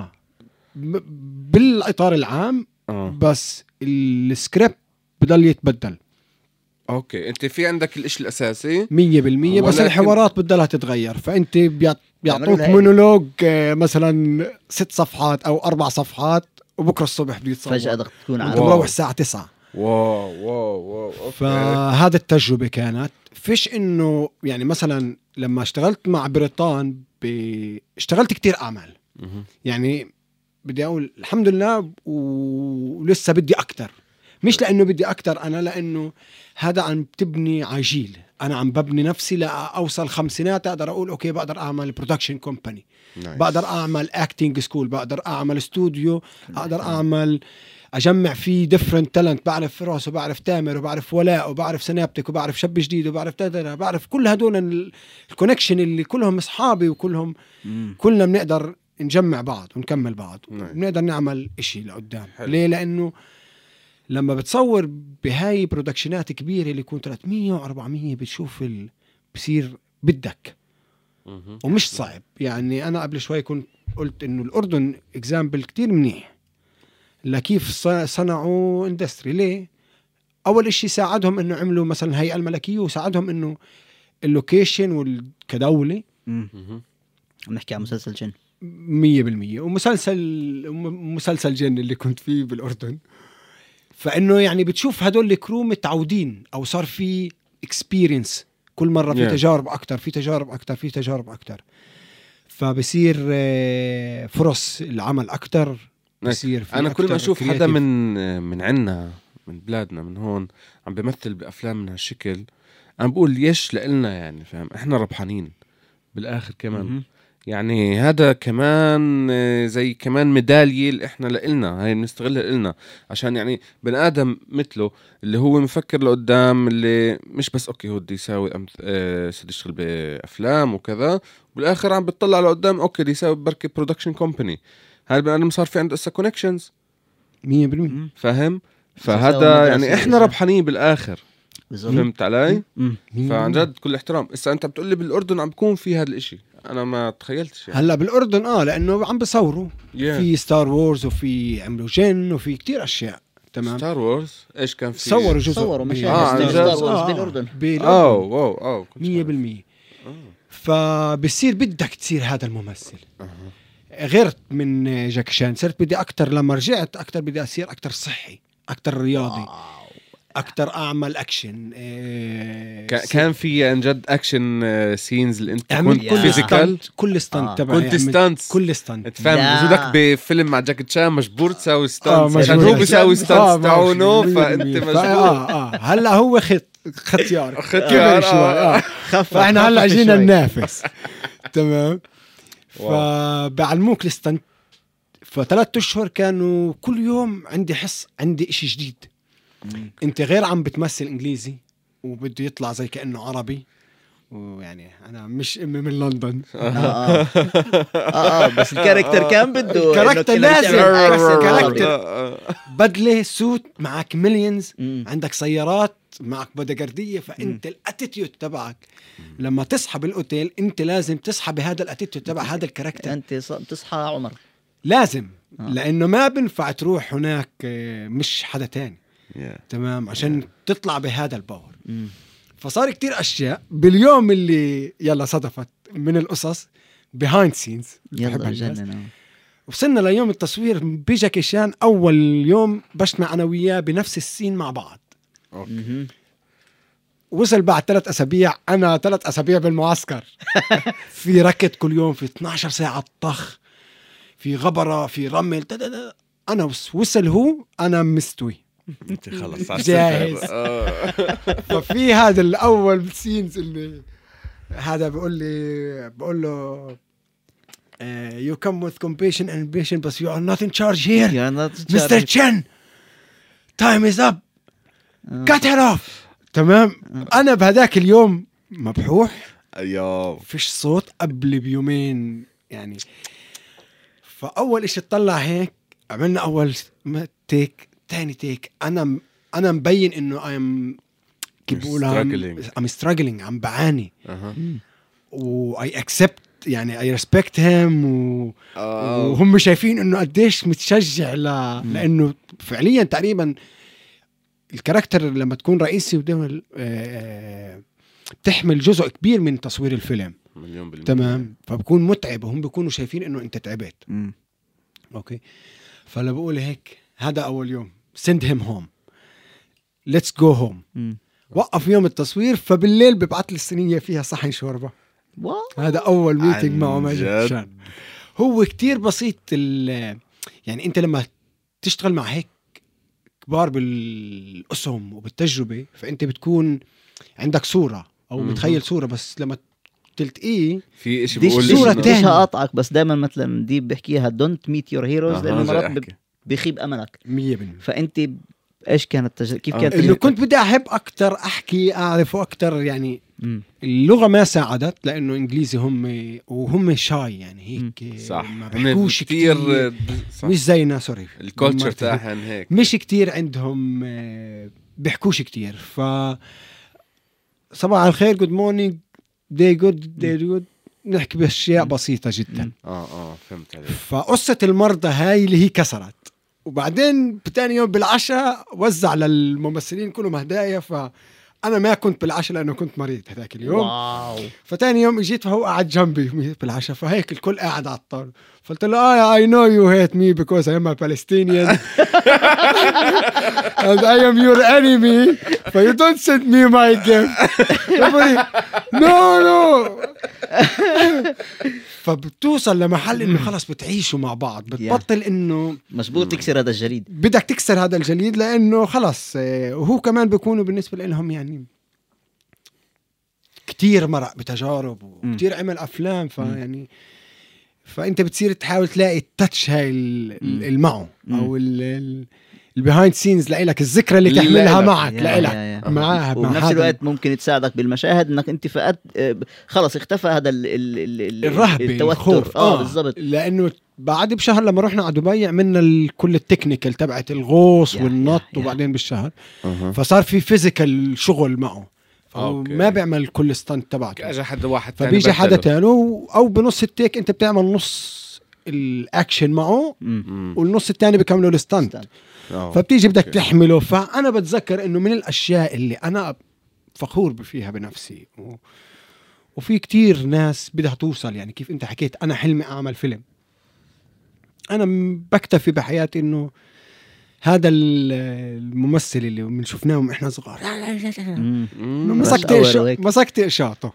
بالإطار العام. بس السكريبت بدل يتبدل. اوكي انت في عندك الاشي الاساسي 100% بس الحوارات بدلها تتغير. فانت بيعطوك مونولوج مثلا 6 صفحات او 4 صفحات وبكره الصبح بده يتصور فجأة تكون على تروح الساعة 9. واو فهذا التجربة كانت فيش انه يعني مثلا لما اشتغلت مع بريطان اشتغلت كتير اعمال. يعني بدي اقول الحمد لله ولسه بدي اكتر، مش لانه بدي اكتر انا، لانه هذا عم تبني عجيل. انا عم ببني نفسي لاوصل خمسينات اقدر اقول اوكي بقدر اعمل برودكشن كومباني، بقدر اعمل اكتينج سكول، بقدر اعمل استوديو، اقدر اعمل اجمع فيه ديفرنت تالنت. بعرف فراس وبعرف تامر وبعرف ولاء وبعرف سنابتك وبعرف شاب جديد وبعرف بعرف كل هدول الكونكشن اللي كلهم اصحابي وكلهم كلنا بنقدر نجمع بعض ونكمل بعض ونقدر نعمل اشي لقدام. ليه؟ لانه لما بتصور بهاي برودكشنات كبيرة اللي يكون 300 و400 بتشوف بصير بدك ومش صعب. يعني أنا قبل شوي كنت قلت إنه الأردن إكزامبل كتير منيح لكيف صنعوا اندستري. ليه؟ أول إشي ساعدهم إنه عملوا مثلا هيئة الملكية، وساعدهم إنه اللوكيشن كدولة. نحكي عن مسلسل جن 100%، ومسلسل جن اللي كنت فيه بالأردن. فإنه يعني بتشوف هدول الكرو متعودين أو صار في experience كل مرة في تجارب أكتر، في تجارب أكتر، في تجارب أكتر، فبصير فرص العمل أكتر. بصير أنا كل ما أشوف حدا من عنا من بلادنا من هون عم بمثل بأفلام من هالشكل، عم بقول ليش لإلنا يعني، فاهم؟ إحنا ربحانين بالآخر كمان. يعني هذا كمان زي كمان ميدالية اللي احنا لإلنا، هاي بنستغلها لإلنا عشان يعني بني آدم مثله اللي هو مفكر لقدام، اللي مش بس اوكي هو بده يساوي سيد يشتغل بأفلام وكذا، بالآخر عم بتطلع لقدام اوكي بده يساوي بركة برودكشن كومباني. هاي البني آدم صار في عنده اسا كونكشنز 100%، فاهم؟ فهذا يعني احنا ربحانين بالآخر. فهمت علي؟ فعن جد كل احترام. إسا أنت بتقول لي بالأردن عم بكون في هذا الاشي، أنا ما تخيلتش يعني. هلا بالأردن لأنه عم بصوروا في ستار وورز وفي عملوا جن وفي كتير أشياء. تمام. ستار وورز إيش كان في؟ صوروا جزء، صوروا مشاهد ستار وورز بالأردن. واو 100%. فبصير بدك تصير هذا الممثل. غيرت من جاكي شان، صرت بدي أكتر لما رجعت أكتر بدي أصير أكتر صحي، أكتر رياضي، أكتر أعمل أكشن. كان في عن جد أكشن سينز اللي أنت كنت فيزيكال، كل ستانت تبع كنت ستانتس، كل ستانت تفهم وجودك بفيلم مع جاكي شان مجبور تساوي ستانتس عشان هو بيساوي ستانتس تاعونه، فأنت مجبور. هلا هو ختيار شوي فإحنا هلا جينا ننافس. تمام. فبعلموك الستانت. ف3 أشهر كانوا كل يوم عندي حس عندي إشي جديد. انت غير عم بتمثل انجليزي وبده يطلع زي كأنه عربي، ويعني انا مش امي من لندن. بس الكاركتر كان بده الكاركتر لازم كاركتر بدله سوت، معك مليونز، عندك سيارات، معك بودغاردية، فانت الاتيتيود تبعك لما تصحى بالاوتيل انت لازم تصحى بهذا الاتيتيود تبع هذا الكاركتر. انت بتصحى عمر لازم لانه ما بنفع تروح هناك مش حدا تاني. تمام. عشان تطلع بهذا الباور. فصار كتير أشياء باليوم اللي يلا صدفت من القصص behind scenes. وصلنا ليوم التصوير بجاكي شان. أول يوم بجتمع أنا وياه بنفس السين مع بعض. وصل بعد 3 أسابيع، أنا 3 أسابيع بالمعسكر في ركض كل يوم، في 12 ساعة طخ، في غبرة، في رمل. أنا وصل هو أنا مستوي انت خلص جاهز. ففي هذا الاول سينز اللي هذا بقول له you come with compassion and ambition but you are not in charge here. Mr. Chen time is up. cut her off. تمام. انا بهداك اليوم مبحوح، فيش صوت قبل بيومين يعني. فاول اشي تطلع هيك عملنا اول تيك، تاني تيك، انا مبين انه كيف بقولها I'm struggling، عم بعاني و I accept يعني I respect him وهم شايفين انه قديش متشجع لانه فعليا تقريبا الكاركتر لما تكون رئيسي بتحمل جزء كبير من تصوير الفيلم. تمام. فبكون متعب وهم بيكونوا شايفين انه انت تعبت. اوكي. فلا بقول هيك هذا اول يوم send him home let's go home. وقف يوم التصوير، فبالليل ببعث لي الصينية فيها صحن شوربة. هذا أول ميتنج معه ماجد شان. هو كتير بسيط يعني انت لما تشتغل مع هيك كبار بالاسهم وبالتجربه، فانت بتكون عندك صوره او متخيل صوره، بس لما تلتقيه في إشي دي بقول صورة إنه- تانية. مش هقطعك، بس دايما مثلا دي بحكيها دونت ميت يور هيروز، لانه جاي مرات أحكي. بيخيب املك. 100%. فانت ايش كانت كيف كانت انه تجربتك؟ كنت بدي احب اكتر احكي اعرف اكتر، يعني مم. اللغه ما ساعدت لانه انجليزي وهم شاي يعني هيك صح، ما هن بحكوش كتير، صح. مش زينا. سوري الكولتشر مرتي. تاعهن هيك مش كتير عندهم بيحكوش كتير. ف صباح الخير، جود مورنينج، داي جود، نحكي باشياء بسيطه جدا. فهمت عليك. فقصه المرضى هاي اللي هي كسرت. وبعدين بتاني يوم بالعشاء وزع للممثلين كلهم هدايا، فانا ما كنت بالعشاء لانه كنت مريض هذاك اليوم. واو. فتاني يوم اجيت فهو قاعد جنبي بالعشاء، فهيك الكل قاعد على الطاوله. فقلت له I know you hate me because I am a Palestinian and I am your enemy, so you don't send me my gift. no. فبتوصل لمحل انه خلص بتعيشوا مع بعض، بتبطل انه مجبور تكسر هذا الجليد. بدك تكسر هذا الجليد، لانه خلص وهو كمان بيكونوا بالنسبه لهم يعني كتير مرق بتجارب وكتير عمل افلام، فيعني فانت بتصير تحاول تلاقي التاتش هاي المعه او البيهايند سينز لك الذكرى اللي تحملها معك لك معاها. وبنفس الوقت ممكن تساعدك بالمشاهد انك انت فقدت خلص اختفى هذا الرهبه التوتر. بالضبط. لانه بعد بشهر لما رحنا على دبي عملنا كل التكنيكال تبعت الغوص والنط وبعدين بالشهر فصار في فيزيكال شغل معه، ما بيعمل كل ستانت تبعك. اجى حد واحد ثاني، فبيجي حدا تاني او بنص التيك انت بتعمل نص الاكشن معه والنص الثاني بيكملوا الستانت. فبتيجي بدك تحمله. فانا بتذكر انه من الاشياء اللي انا فخور فيها بنفسي وفي كتير ناس بدها توصل، يعني كيف انت حكيت انا حلمي اعمل فيلم. انا بكتفي بحياتي انه هذا الممثل اللي من شفناهم احنا صغار مسكت اشاطه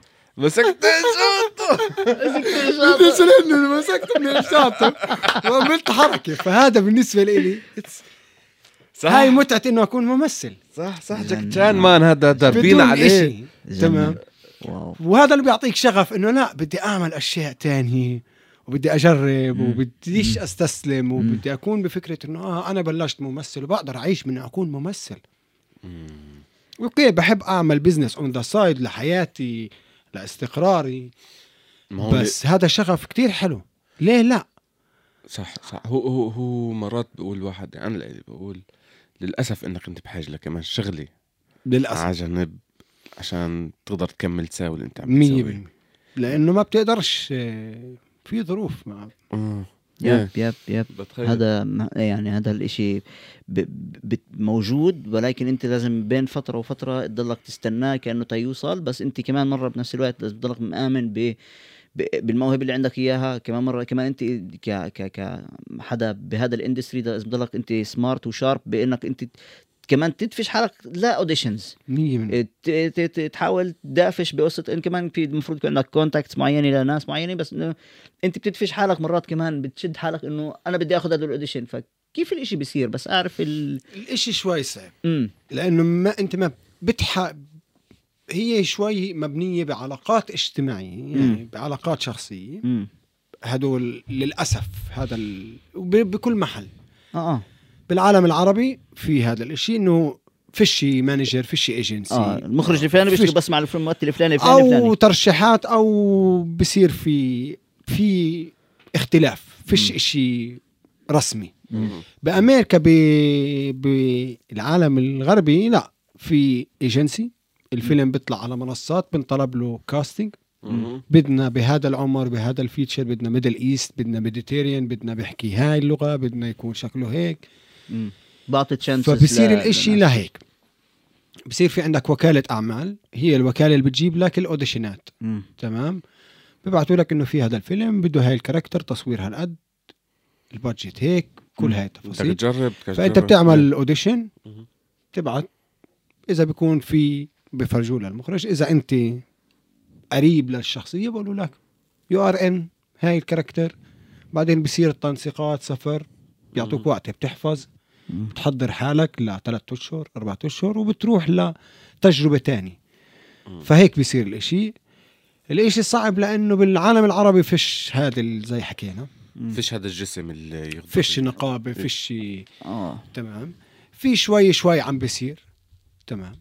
وعملت حركه. فهذا بالنسبه لي هاي متعه انه اكون ممثل. صح جاك تشان مان، هذا دربينا عليه. تمام. وهذا اللي بيعطيك شغف انه لا بدي اعمل اشياء تانية وبدي اجرب وبديش استسلم وبدي اكون بفكره انه انا بلشت ممثل وبقدر اعيش من اكون ممثل. اوكي بحب اعمل بزنس اون ذا سايد لحياتي لاستقراري، بس هذا شغف كتير حلو. ليه لا؟ صح هو مرات بقول واحد، انا اللي بقول للاسف انك انت بحاجه لكمان شغلي للاسف على جنب عشان تقدر تكمل تساوي اللي انت عم تسويه، لانه ما بتقدرش في ظروف يب هذا يعني هذا الاشي موجود، ولكن انت لازم بين فترة وفترة تضلك تستناه كأنه تيوصل. بس انت كمان مرة بنفس الوقت لازم تضلك مآمن بالموهبة اللي عندك اياها. كمان مرة كمان انت كحدا بهذا الاندستري لازم تضلك انت سمارت وشارب بانك انت كمان تدفش حالك لا اوديشنز، تحاول تدافش بقصة ان كمان في المفروض يكون عندك كونتاكتس معينة لناس معينة، بس انه انت بتدفش حالك مرات كمان بتشد حالك انه انا بدي اخذ هذا الاوديشن. فكيف الاشي بيصير؟ بس اعرف الاشي شوي صعب لانه ما انت ما هي شوي مبنية بعلاقات اجتماعية يعني بعلاقات شخصية. هدول للأسف هذا بكل محل بالعالم العربي في هذا الاشي انه فيشي مانجر فيشي ايجنسي المخرج الفلاني بيشتغل بس مع الممثل الفلاني او ترشيحات او بصير في اختلاف فيش اشي رسمي. بامريكا بالعالم الغربي لا، في ايجنسي الفيلم بيطلع على منصات بنطلب له كاستنج، بدنا بهذا العمر بهذا الفيتشر، بدنا ميدل ايست، بدنا ميديتيريان، بدنا بيحكي هاي اللغة، بدنا يكون شكله هيك. بعطي تشانس. فبصير الاشي لهيك بصير في عندك وكالة أعمال، هي الوكالة اللي بتجيب لك الأوديشنات. تمام. ببعثوا لك إنه في هذا الفيلم بده هاي الكاركتر، تصوير هالقد، البادجت هيك، كل هاي التفاصيل. فأنت بتعمل الأوديشن تبعت، إذا بيكون في بفرجوا للمخرج، إذا أنت قريب للشخصية بقولوا لك يو ار ان هاي الكاركتر. بعدين بصير التنسيقات، سفر، بيعطوك وقت بتحفظ، بتحضر حالك ل3 أشهر 4 أشهر وبتروح لتجربة تاني. فهيك بيصير الاشي صعب، لانه بالعالم العربي فيش هذا زي حكينا، فيش هذا الجسم اللي يغضب، فيش نقابة، فيش تمام. في شوي عم بيصير تمام.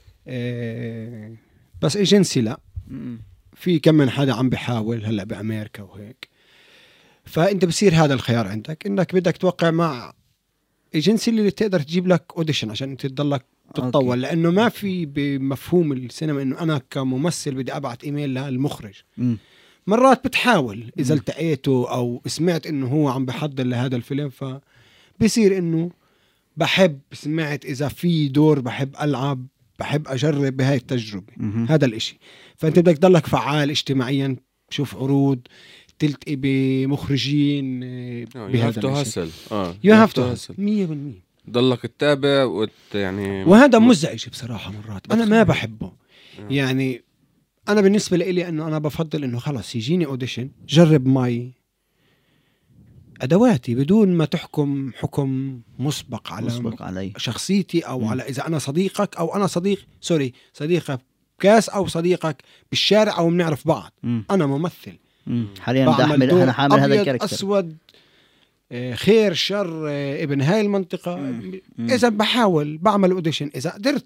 بس ايجنسي لا، في كم من حدا عم بيحاول هلا بأمريكا وهيك. فانت بصير هذا الخيار عندك، انك بدك توقع مع ايجنسي اللي تقدر تجيب لك اوديشن عشان انت تضلك تتطور. لانه ما في بمفهوم السينما انه انا كممثل بدي ابعت ايميل للمخرج. مرات بتحاول اذا التقيته او سمعت انه هو عم بحضر لهذا الفيلم، فبصير انه بحب سمعت اذا في دور بحب العب، بحب اجرب بهاي التجربة. هذا الاشي. فانت بدك تضلك فعال اجتماعيا، تشوف عروض، تلتقي بمخرجين بهذا الاشي. You have to hustle 100%. ضلك تتابع يعني وهذا مزعج بصراحة مرات، أنا ما بحبه. يعني أنا بالنسبة لي أنه أنا بفضل أنه خلاص يجيني أوديشن، جرب معي أدواتي بدون ما تحكم حكم مسبق على شخصيتي أو على إذا أنا صديقك أو أنا صديقك كاس أو صديقك بالشارع أو بنعرف بعض. أنا ممثل حاليا أنا حامل هذا الكاركتر، أسود خير شر ابن هاي المنطقة. إذا بحاول بعمل أوديشن، إذا قدرت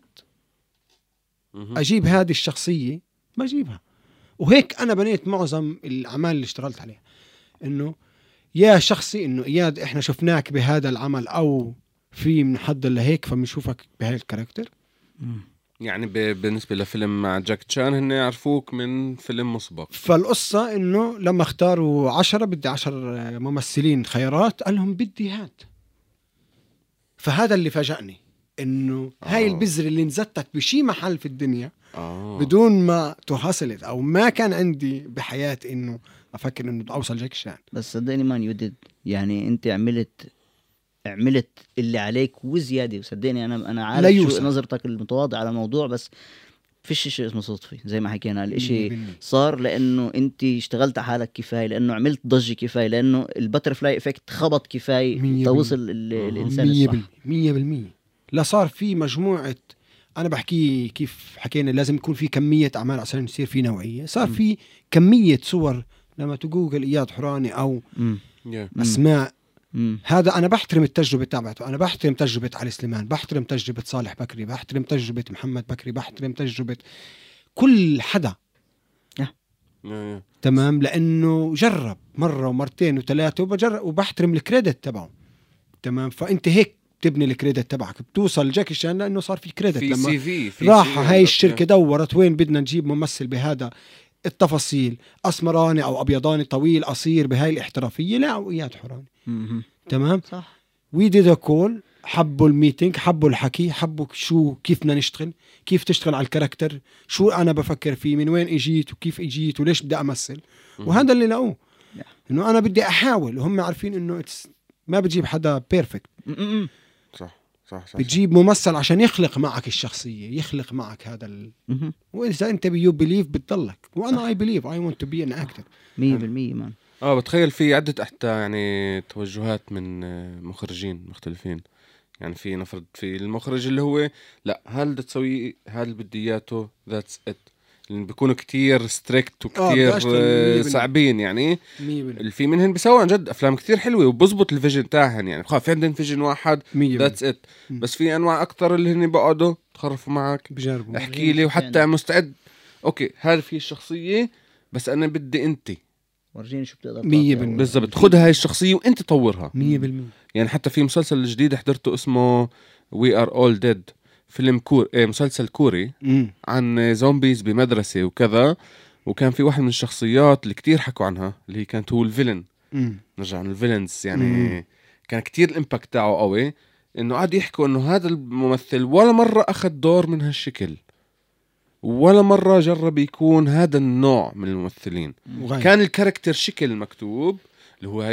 أجيب هذه الشخصية بجيبها. وهيك أنا بنيت معظم الأعمال اللي اشتغلت عليها، إنه يا شخصي إنه إياد إحنا شفناك بهذا العمل، أو في منحضر لهيك فبنشوفك بهاي الكاركتر. يعني بالنسبة لفيلم مع جاك تشان هن يعرفوك من فيلم مسبق. فالقصة إنه لما اختاروا 10 بدي 10 ممثلين خيارات، قال لهم بدي هاد. فهذا اللي فاجأني، إنه هاي البذرة اللي نزتت بشي محل في الدنيا بدون ما تحصلت، أو ما كان عندي بحياتي إنه أفكر إنه أوصل جاك تشان. بس صدقني مان يودد، يعني أنت عملت اللي عليك وزيادة. وصدقني أنا عارف شو نظرتك المتواضعة على الموضوع، بس فيش شيء اسمه صدفة. زي ما حكينا الاشي صار لأنه أنت اشتغلت على حالك كفاية، لأنه عملت ضجة كفاية، لأنه الباترفلاي إفكت خبط كفاية توصل الإنسان الصح 100%. لا صار في مجموعة، أنا بحكي كيف حكينا لازم يكون في كمية أعمال عشان يصير في نوعية. صار في كمية صور لما تجوجل إياد حوراني أو أسماء. هذا أنا بحترم التجربة تبعته، أنا بحترم تجربة علي سليمان، بحترم تجربة صالح بكري، بحترم تجربة محمد بكري، بحترم تجربة كل حدا. تمام، لأنه جرب مرة ومرتين وثلاثة وبحترم الكريدت تبعه. تمام، فأنت هيك تبني الكريدت تبعك، بتوصل جاكي شان لأنه صار في كريدت. في لما في راح هاي الشركة دورت وين بدنا نجيب ممثل بهذا التفاصيل، أسمراني أو أبيضاني طويل قصير بهاي الاحترافية، لا وإياد حوراني. تمام صح. وي ديد كول، حبوا الميتينج، حبوا الحكي، حبوا كيف بدنا نشتغل، كيف تشتغل على الكاركتر، شو أنا بفكر فيه، من وين إجيت وكيف إجيت وليش بدي أمثل. وهذا اللي لقوه، إنه أنا بدي أحاول، وهم عارفين إنه ما بتجيب حدا بيرفكت. صح. بتجيب ممثل عشان يخلق معك الشخصية، يخلق معك هذا وإذا أنت بيو بليف بتضلك. وأنا I believe I want to be an actor 100% مان. بتخيل في عدة حتى يعني توجهات من مخرجين مختلفين. يعني في نفرض في المخرج اللي هو لا هل بدك تسوي هل بدياته that's it، اللي بيكونوا كتير ستريكت وكتير صعبين. يعني في منهن بيسووا عن جد أفلام كتير حلوة وبزبط الفيجن تاعهن، يعني في عندهم فيجن واحد that's it. بس في أنواع أكتر اللي هن بقعدوا تخرفوا معك، بجربوا احكي لي وحتى مستعد أوكي هذا في الشخصية بس أنا بدي أنت ورجيني شو بتقدر بالضبط، خد هاي الشخصية وانت طورها 100%. يعني حتى في مسلسل جديد حضرته اسمه We Are All Dead، فيلم مسلسل كوري عن زومبيز بمدرسة وكذا، وكان في واحد من الشخصيات اللي كتير حكوا عنها اللي هي كانت هو الفيلن. نرجع عن الفيلنز، يعني كان كتير الامباكت تاعه قوي، انه قاعد يحكوا انه هذا الممثل ولا مرة اخذ دور من هالشكل، ولا مرة جرب يكون هذا النوع من الممثلين. كان الكاركتر شكل مكتوب اللي هو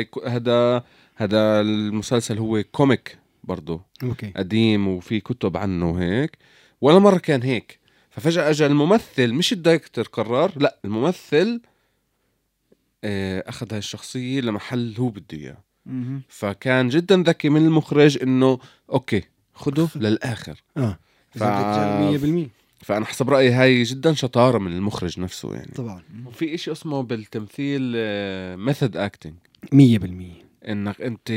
هذا المسلسل هو كوميك برضو قديم وفي كتب عنه هيك، ولا مرة كان هيك. ففجأة أجا الممثل، مش الدايركتور قرر، لا الممثل أخذ هاي الشخصية لمحل هو بده إياه. فكان جدا ذكي من المخرج انه اوكي خده للاخر. 100%. فانا حسب رايي هاي جدا شطاره من المخرج نفسه يعني. طبعا. وفي إشي اسمه بالتمثيل ميثود اكتنج 100%. انك انت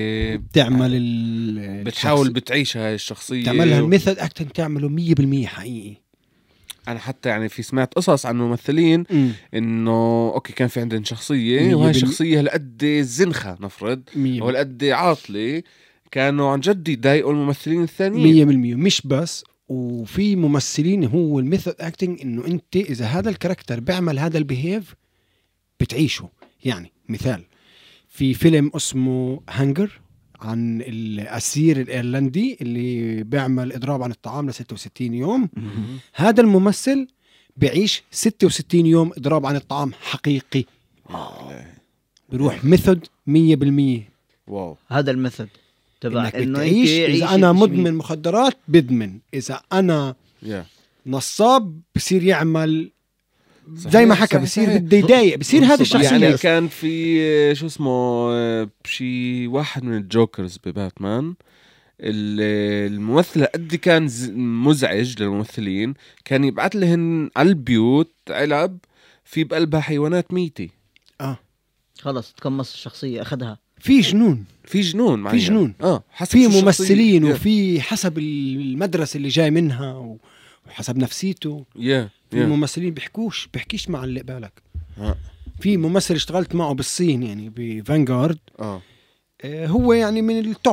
بتعمل بتحاول بتعيش هاي الشخصيه، تعملها الميثود اكتنج، تعمله 100% حقيقي. انا حتى يعني في سمعت قصص عن ممثلين انه اوكي كان في عندهم شخصيه وهي الشخصيه هالقد زنخه نفرض وهالقد عاطله، كانوا عن جد يضايقوا الممثلين الثانيين 100%. مش بس، وفي ممثلين هو الميثود اكتنج انه انت اذا هذا الكاركتر بيعمل هذا البيهيف بتعيشه. يعني مثال في فيلم اسمه هانجر عن الأسير الإيرلندي اللي بيعمل إضراب عن الطعام ل66 يوم. هذا الممثل بيعيش 66 يوم إضراب عن الطعام حقيقي. بيروح ميثود 100%. واو. هذا الميثود تبع إنه تعيش. إذا أنا مدمن مخدرات بدمن، إذا أنا نصاب بصير يعمل زي ما حكى، بصير بده يضايق، بصير هذا الشخصية. يعني كان في شو اسمه بشي واحد من الجوكرز بباتمان، الممثل قد كان مزعج للممثلين، كان يبعث لهن على البيوت علب في بقلبها حيوانات ميتة. خلص تقمص الشخصية أخذها. في جنون معين. في جنون. في ممثلين وفي حسب المدرسة اللي جاي منها وحسب نفسيته. في ممثلين بيحكيش مع اللي قبالك. في ممثل اشتغلت معه بالصين يعني بفانغارد. هو يعني من التوب.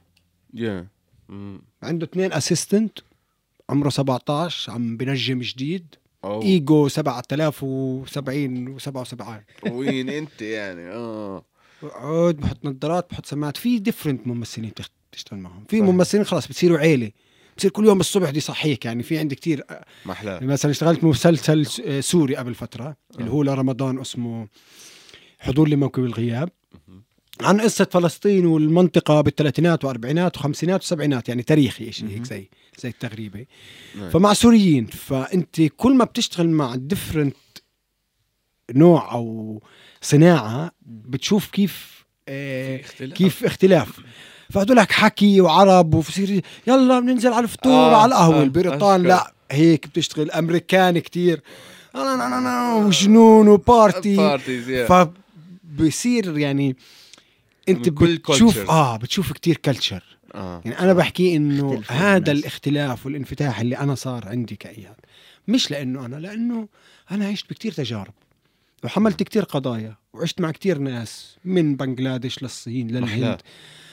عنده 2 اسيستنت، عمره 17، عم بنجم جديد. ايجو 7070 و77. وين انت يعني بقعد بحط نظارات، بحط سماعات. في ديفرنت ممثلين تشتغل معهم. في ممثلين خلاص بتصيروا عيلة، بتصير كل يوم الصبح دي صحيك. يعني في عندي كتير محلى. مثلا اشتغلت مسلسل سوري قبل فترة اللي هو لرمضان اسمه حضور لموكب الغياب، عن قصة فلسطين والمنطقة بالثلاثينات وأربعينات وخمسينات وسبعينات، يعني تاريخي شيء هيك زي التغريبة. فمع سوريين، فأنت كل ما بتشتغل مع ديفرنت نوع أو صناعة بتشوف كيف اختلاف. فهدولك حكي وعرب وفصير يلا بننزل على الفطور على القهوة. البريطان لا، هيك بتشتغل أمريكان كتير وجنون وبارتي. فبصير يعني انت بتشوف كتير كلتشر. يعني انا بحكي انه هذا الاختلاف والانفتاح اللي انا صار عندي كأياد، مش لانه انا عشت بكتير تجارب وحملت كتير قضايا وعشت مع كتير ناس من بنغلاديش للصين للهند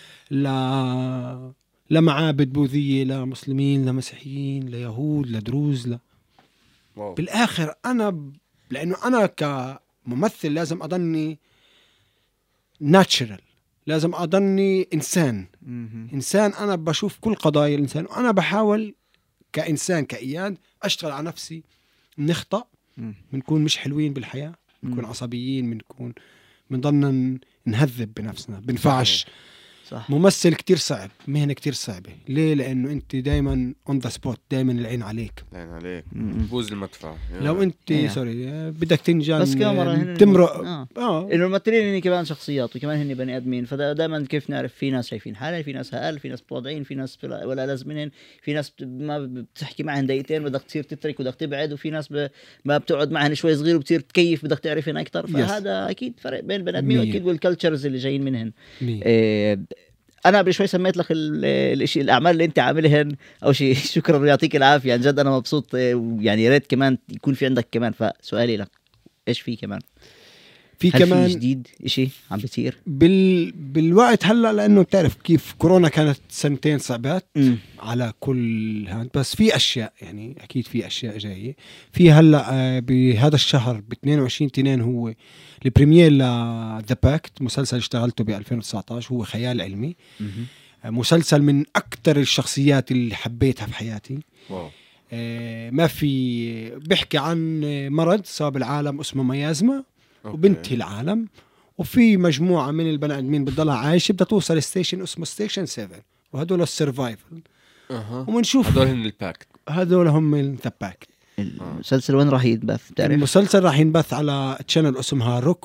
لمعابد بوذية، لمسلمين، لمسيحيين، ليهود، لدروز، بالآخر لأنه أنا كممثل لازم أضلني ناتشرال، لازم أضلني إنسان. أنا بشوف كل قضايا الإنسان، وأنا بحاول كإنسان كإياد أشتغل على نفسي. نخطأ، بنكون مش حلوين بالحياة، بنكون عصبيين، بنضلنا نهذب بنفسنا، بنفعش. صح. ممثل كتير صعب، مهنة كتير صعبة. ليه؟ لأنه أنت دايما on the spot، دايما العين عليك بوز المدفع. لو أنت سوري بدك تنجن بس كاميرا تمرق. إنه الممثلين هني كمان شخصيات وكمان هني بني آدمين، فدائما كيف نعرف في ناس شايفين حالهم، في ناس هقل، في ناس بوضعين، في ناس ولا لازمين، في ناس ما بتحكي معهن دقيقتين بدك تصير تترك ودك تبعد، وفي ناس ما بتقعد معهن شوي صغير وبتصير تكيف بدك تعرفين أكتر. فهذا أكيد فرق بين بني آدمين وأكيد والكالتشرز اللي جايين منهن. أنا قبل شوي سميت لك الشيء الأعمال اللي أنت عاملهن أو شيء. شكرا ويعطيك العافية عن جد، أنا مبسوط. يعني يا ريت كمان يكون في عندك كمان. فسؤالي لك إيش في كمان؟ في كمان جديد إشي عم بيصير بالوقت هلا، لأنه تعرف كيف كورونا كانت سنتين صعبات على كل هاد، بس في أشياء يعني أكيد في أشياء جاية. في هلا بهذا الشهر ب22/2 هو البريمير لذا باكت، مسلسل اشتغلته ب2019، هو خيال علمي. مسلسل من أكتر الشخصيات اللي حبيتها في حياتي. ما في بيحكي عن مرض صاب العالم اسمه ميازما، وبنتهي العالم، وفي مجموعة من البني آدمين بتضلها عايشة، بدها توصل ستيشن اسمه ستيشن 7، وهدول السيرفايفل. ومنشوف هدول هم الذا باكت. المسلسل وين راح ينبث؟ المسلسل راح ينبث على تشانل اسمها روكو.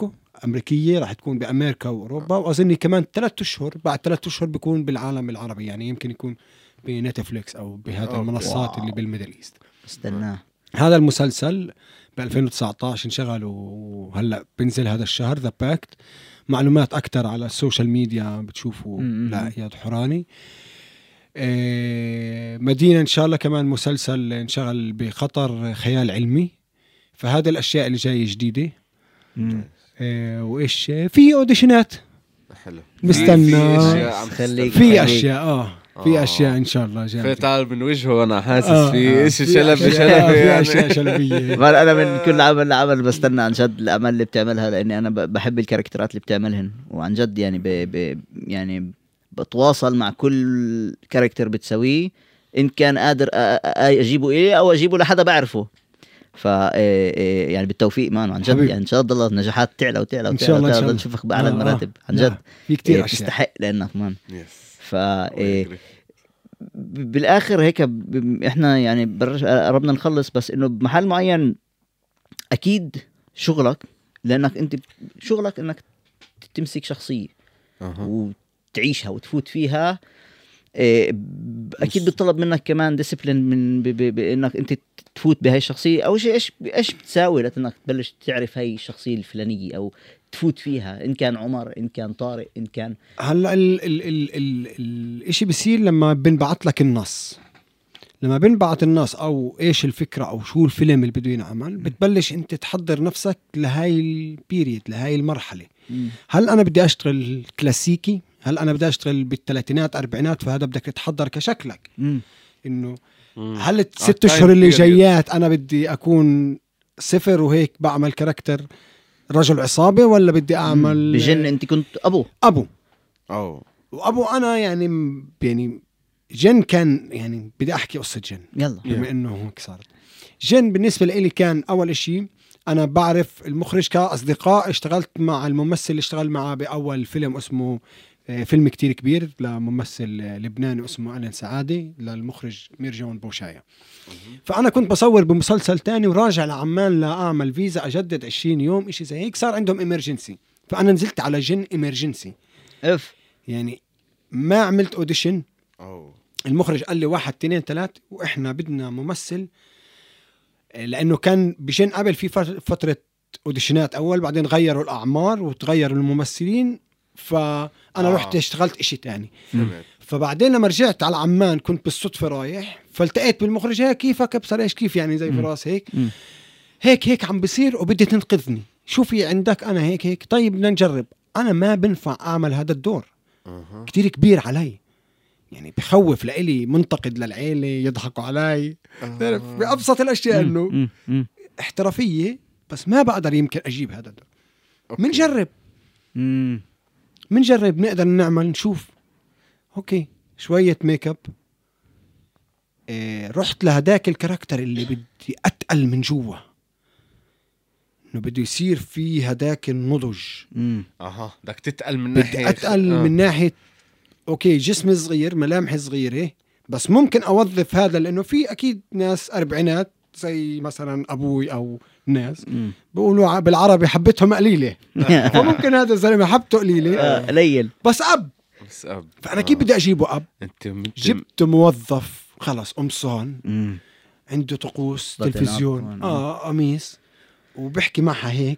أمريكية، راح تكون بأمريكا وأوروبا، وأظني كمان 3 أشهر، بعد 3 أشهر بيكون بالعالم العربي، يعني يمكن يكون بنتفليكس أو بهذه المنصات اللي بالميدل إيست. استناه. هذا المسلسل ب 2019 انشغل، وهلا بنزل هذا الشهر ذا باكت. معلومات أكتر على السوشيال ميديا بتشوفوا لإياد حوراني. مدينة إن شاء الله كمان مسلسل انشغل بقطر، خيال علمي. فهذا الأشياء اللي جاية جديدة. وإيش في أوديشنات حلو، مستنى في أشياء في أشياء إن شاء الله جاية. في تعال من وجهه أنا حاسس في إشي شلبي في يعني. أشياء شلبية. أنا من كل عمل لعمل بستنى عن جد الأعمال اللي بتعملها، لأني أنا بحب الكاركترات اللي بتعملهن، وعن جد يعني يعني بتواصل مع كل كاركتر بتسويه، إن كان قادر أجيبه إيه أو أجيبه لحدا بعرفه. يعني بالتوفيق مان عن جد، يعني إن شاء الله النجاحات تعلى وتعلى إن شاء الله نشوفك بأعلى المراتب عن جد. في كتير تستحق لأنك مان. بالآخر هيك إحنا يعني قربنا نخلص، بس إنه بمحل معين أكيد شغلك، لأنك أنت شغلك إنك تمسك شخصية وتعيشها وتفوت فيها. أكيد بتطلب منك كمان ديسيبلين من بإنك أنت تفوت بهاي الشخصية. أول شيء إيش بتساوي لأنك تبلش تعرف هاي الشخصية الفلانية أو تفوت فيها، إن كان عمر، إن كان طارق، إن كان هلا الإشي بيصير لما بنبعت لك النص، لما بنبعت النص أو إيش الفكرة أو شو الفيلم اللي بده ينعمل، بتبلش أنت تحضر نفسك لهاي البيريد، لهاي المرحلة. هل أنا بدي أشتغل كلاسيكي؟ هل أنا بدي أشتغل بالثلاثينات أربعينات؟ فهذا بدك تحضر كشكلك إنه هل الست أشهر اللي جايات أنا بدي أكون صفر وهيك بعمل كاركتر رجل عصابة، ولا بدي أعمل بجن أنت كنت أبو وأبو أنا يعني جن كان، يعني بدي أحكي قصة جن يلا بما إنه هيك صارت. جن بالنسبة لي كان أول إشي أنا بعرف المخرج كأصدقاء، اشتغلت مع الممثل اللي اشتغل معه بأول فيلم اسمه فيلم كتير كبير لممثل لبناني اسمه ألين سعادي، للمخرج ميرجون بوشاية. فأنا كنت بصور بمسلسل تاني وراجع لعمان لأعمل فيزا أجدد 20 يوم إشي زي هيك، صار عندهم إمرجنسي، فأنا نزلت على جن إمرجنسي يعني ما عملت أوديشن. المخرج قال لي 1 2 3 وإحنا بدنا ممثل، لأنه كان بجن قبل في فترة أوديشنات أول، بعدين غيروا الأعمار وتغيروا الممثلين، فأنا رحت اشتغلت إشي تاني. فبعدين لما رجعت على عمان كنت بالصدفة رايح، فالتقيت بالمخرج، هيك كيفك ابصر ايش كيف يعني زي في راس هيك عم بصير وبدي تنقذني، شو في عندك؟ أنا هيك طيب بدنا نجرب. أنا ما بنفع أعمل هذا الدور، كتير كبير علي، يعني بخوف لإلي، منتقد للعيلة، يضحكوا علي بأبسط الأشياء، إنه احترافية، بس ما بقدر يمكن أجيب هذا الدور. منجرب نقدر نعمل نشوف. أوكي شوية ميك اب. رحت لهداك الكاركتر اللي بدي أتقل من جوا، إنه بده يصير في هداك النضج. بدك تتقل من ناحية، أتقل من ناحية أوكي جسمي صغير، ملامحي صغيرة، بس ممكن أوظف هذا، لأنه في أكيد ناس أربعينات زي مثلا أبوي أو ناس بيقولوا بالعربي حبتهم قليلة، فممكن هذا الزلمة حبته قليلة قليل بس أب. فأنا كيف بدي أجيبه أب؟ جبت موظف خلص قمصان، عنده طقوس تلفزيون قميص وبحكي معها هيك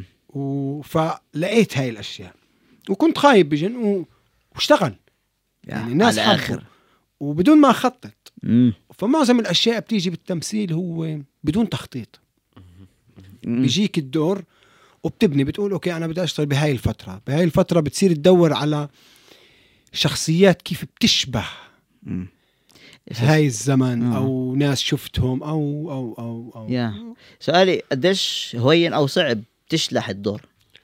فلقيت هاي الأشياء، وكنت خايب بجن واشتغل يعني ناس حبوا وبدون ما أخطط. فمعظم الأشياء بتيجي بالتمثيل هو بدون تخطيط، بيجيك الدور وبتبني، بتقول أوكي أنا بدي أشتغل بهاي الفترة، بهاي الفترة بتصير تدور على شخصيات كيف بتشبه هاي الزمن أو ناس شفتهم أو سؤالي قديش هوين أو صعب تشلح الدور؟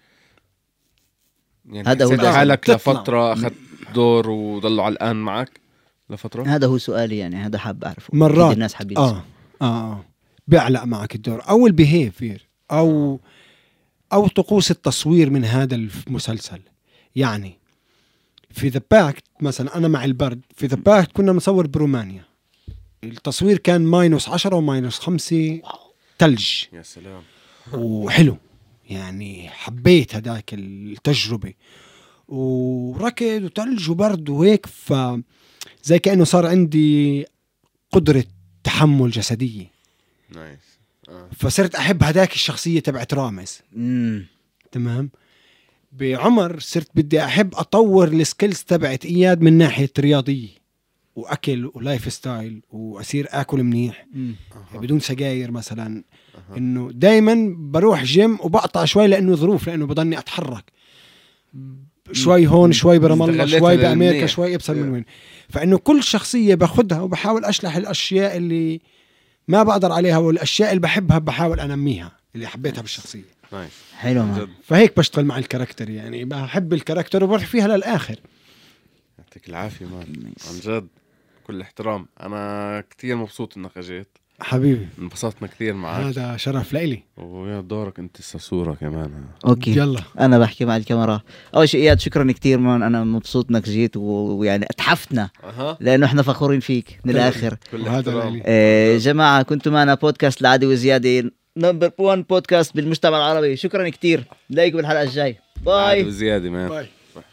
يعني هذا هو حالك لفترة أخذت دور وضلوا على الآن معك لفترة؟ هذا هو سؤالي، يعني هذا حاب أعرفه. مرات الناس حابين بيعلق معك الدور أو البيهيفير أو طقوس التصوير من هذا المسلسل. يعني في ذا باكت مثلا، أنا مع البرد في ذا باكت كنا نصور برومانيا، التصوير كان -10 و -5 تلج. يا سلام. وحلو يعني حبيت هداك التجربة، وركض وتلج وبرد وهيك، زي كأنه صار عندي قدرة تحمل جسدية. نايس. فصرت أحب هداك الشخصية تبعت رامز. تمام. بعمر صرت بدي أحب أطور السكيلز تبعت إياد من ناحية رياضية وأكل ولايف ستايل، وأصير أكل منيح بدون سجاير مثلا. إنه دايما بروح جيم وبقطع شوي لأنه ظروف، لأنه بضلني أتحرك شوي هون شوي برام الله شوي بأمريكا شوي ابصر من وين. فإنه كل شخصية باخدها وبحاول أشلح الأشياء اللي ما بقدر عليها، والأشياء اللي بحبها بحاول أنميها اللي حبيتها بالشخصية. حلو ما. فهيك بشتغل مع الكاركتر، يعني بحب الكاركتر وبروح فيها للآخر. يعطيك العافية مان، عن جد كل احترام. أنا كتير مبسوط إنك أجيت حبيبي، انبسطنا كثير معك. هذا شرف لإلي. ويا دورك انت الصورة كمان. اوكي يلا انا بحكي مع الكاميرا. اول شيء اياد شكرا كثير مان، انا مبسوط انك جيت ويعني اتحفتنا لانه احنا فخورين فيك من الاخر. جماعة كنتوا معنا بودكاست العادي وزيادة، نمبر 1 بودكاست بالمجتمع العربي. شكرا كثير، نلاقيكم بالحلقة الجاي. باي. وزيادة مان. باي.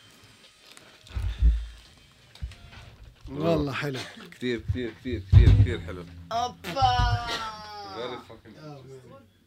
والله حلو كثير كثير كثير كثير كثير حلو. أوبا. Very fucking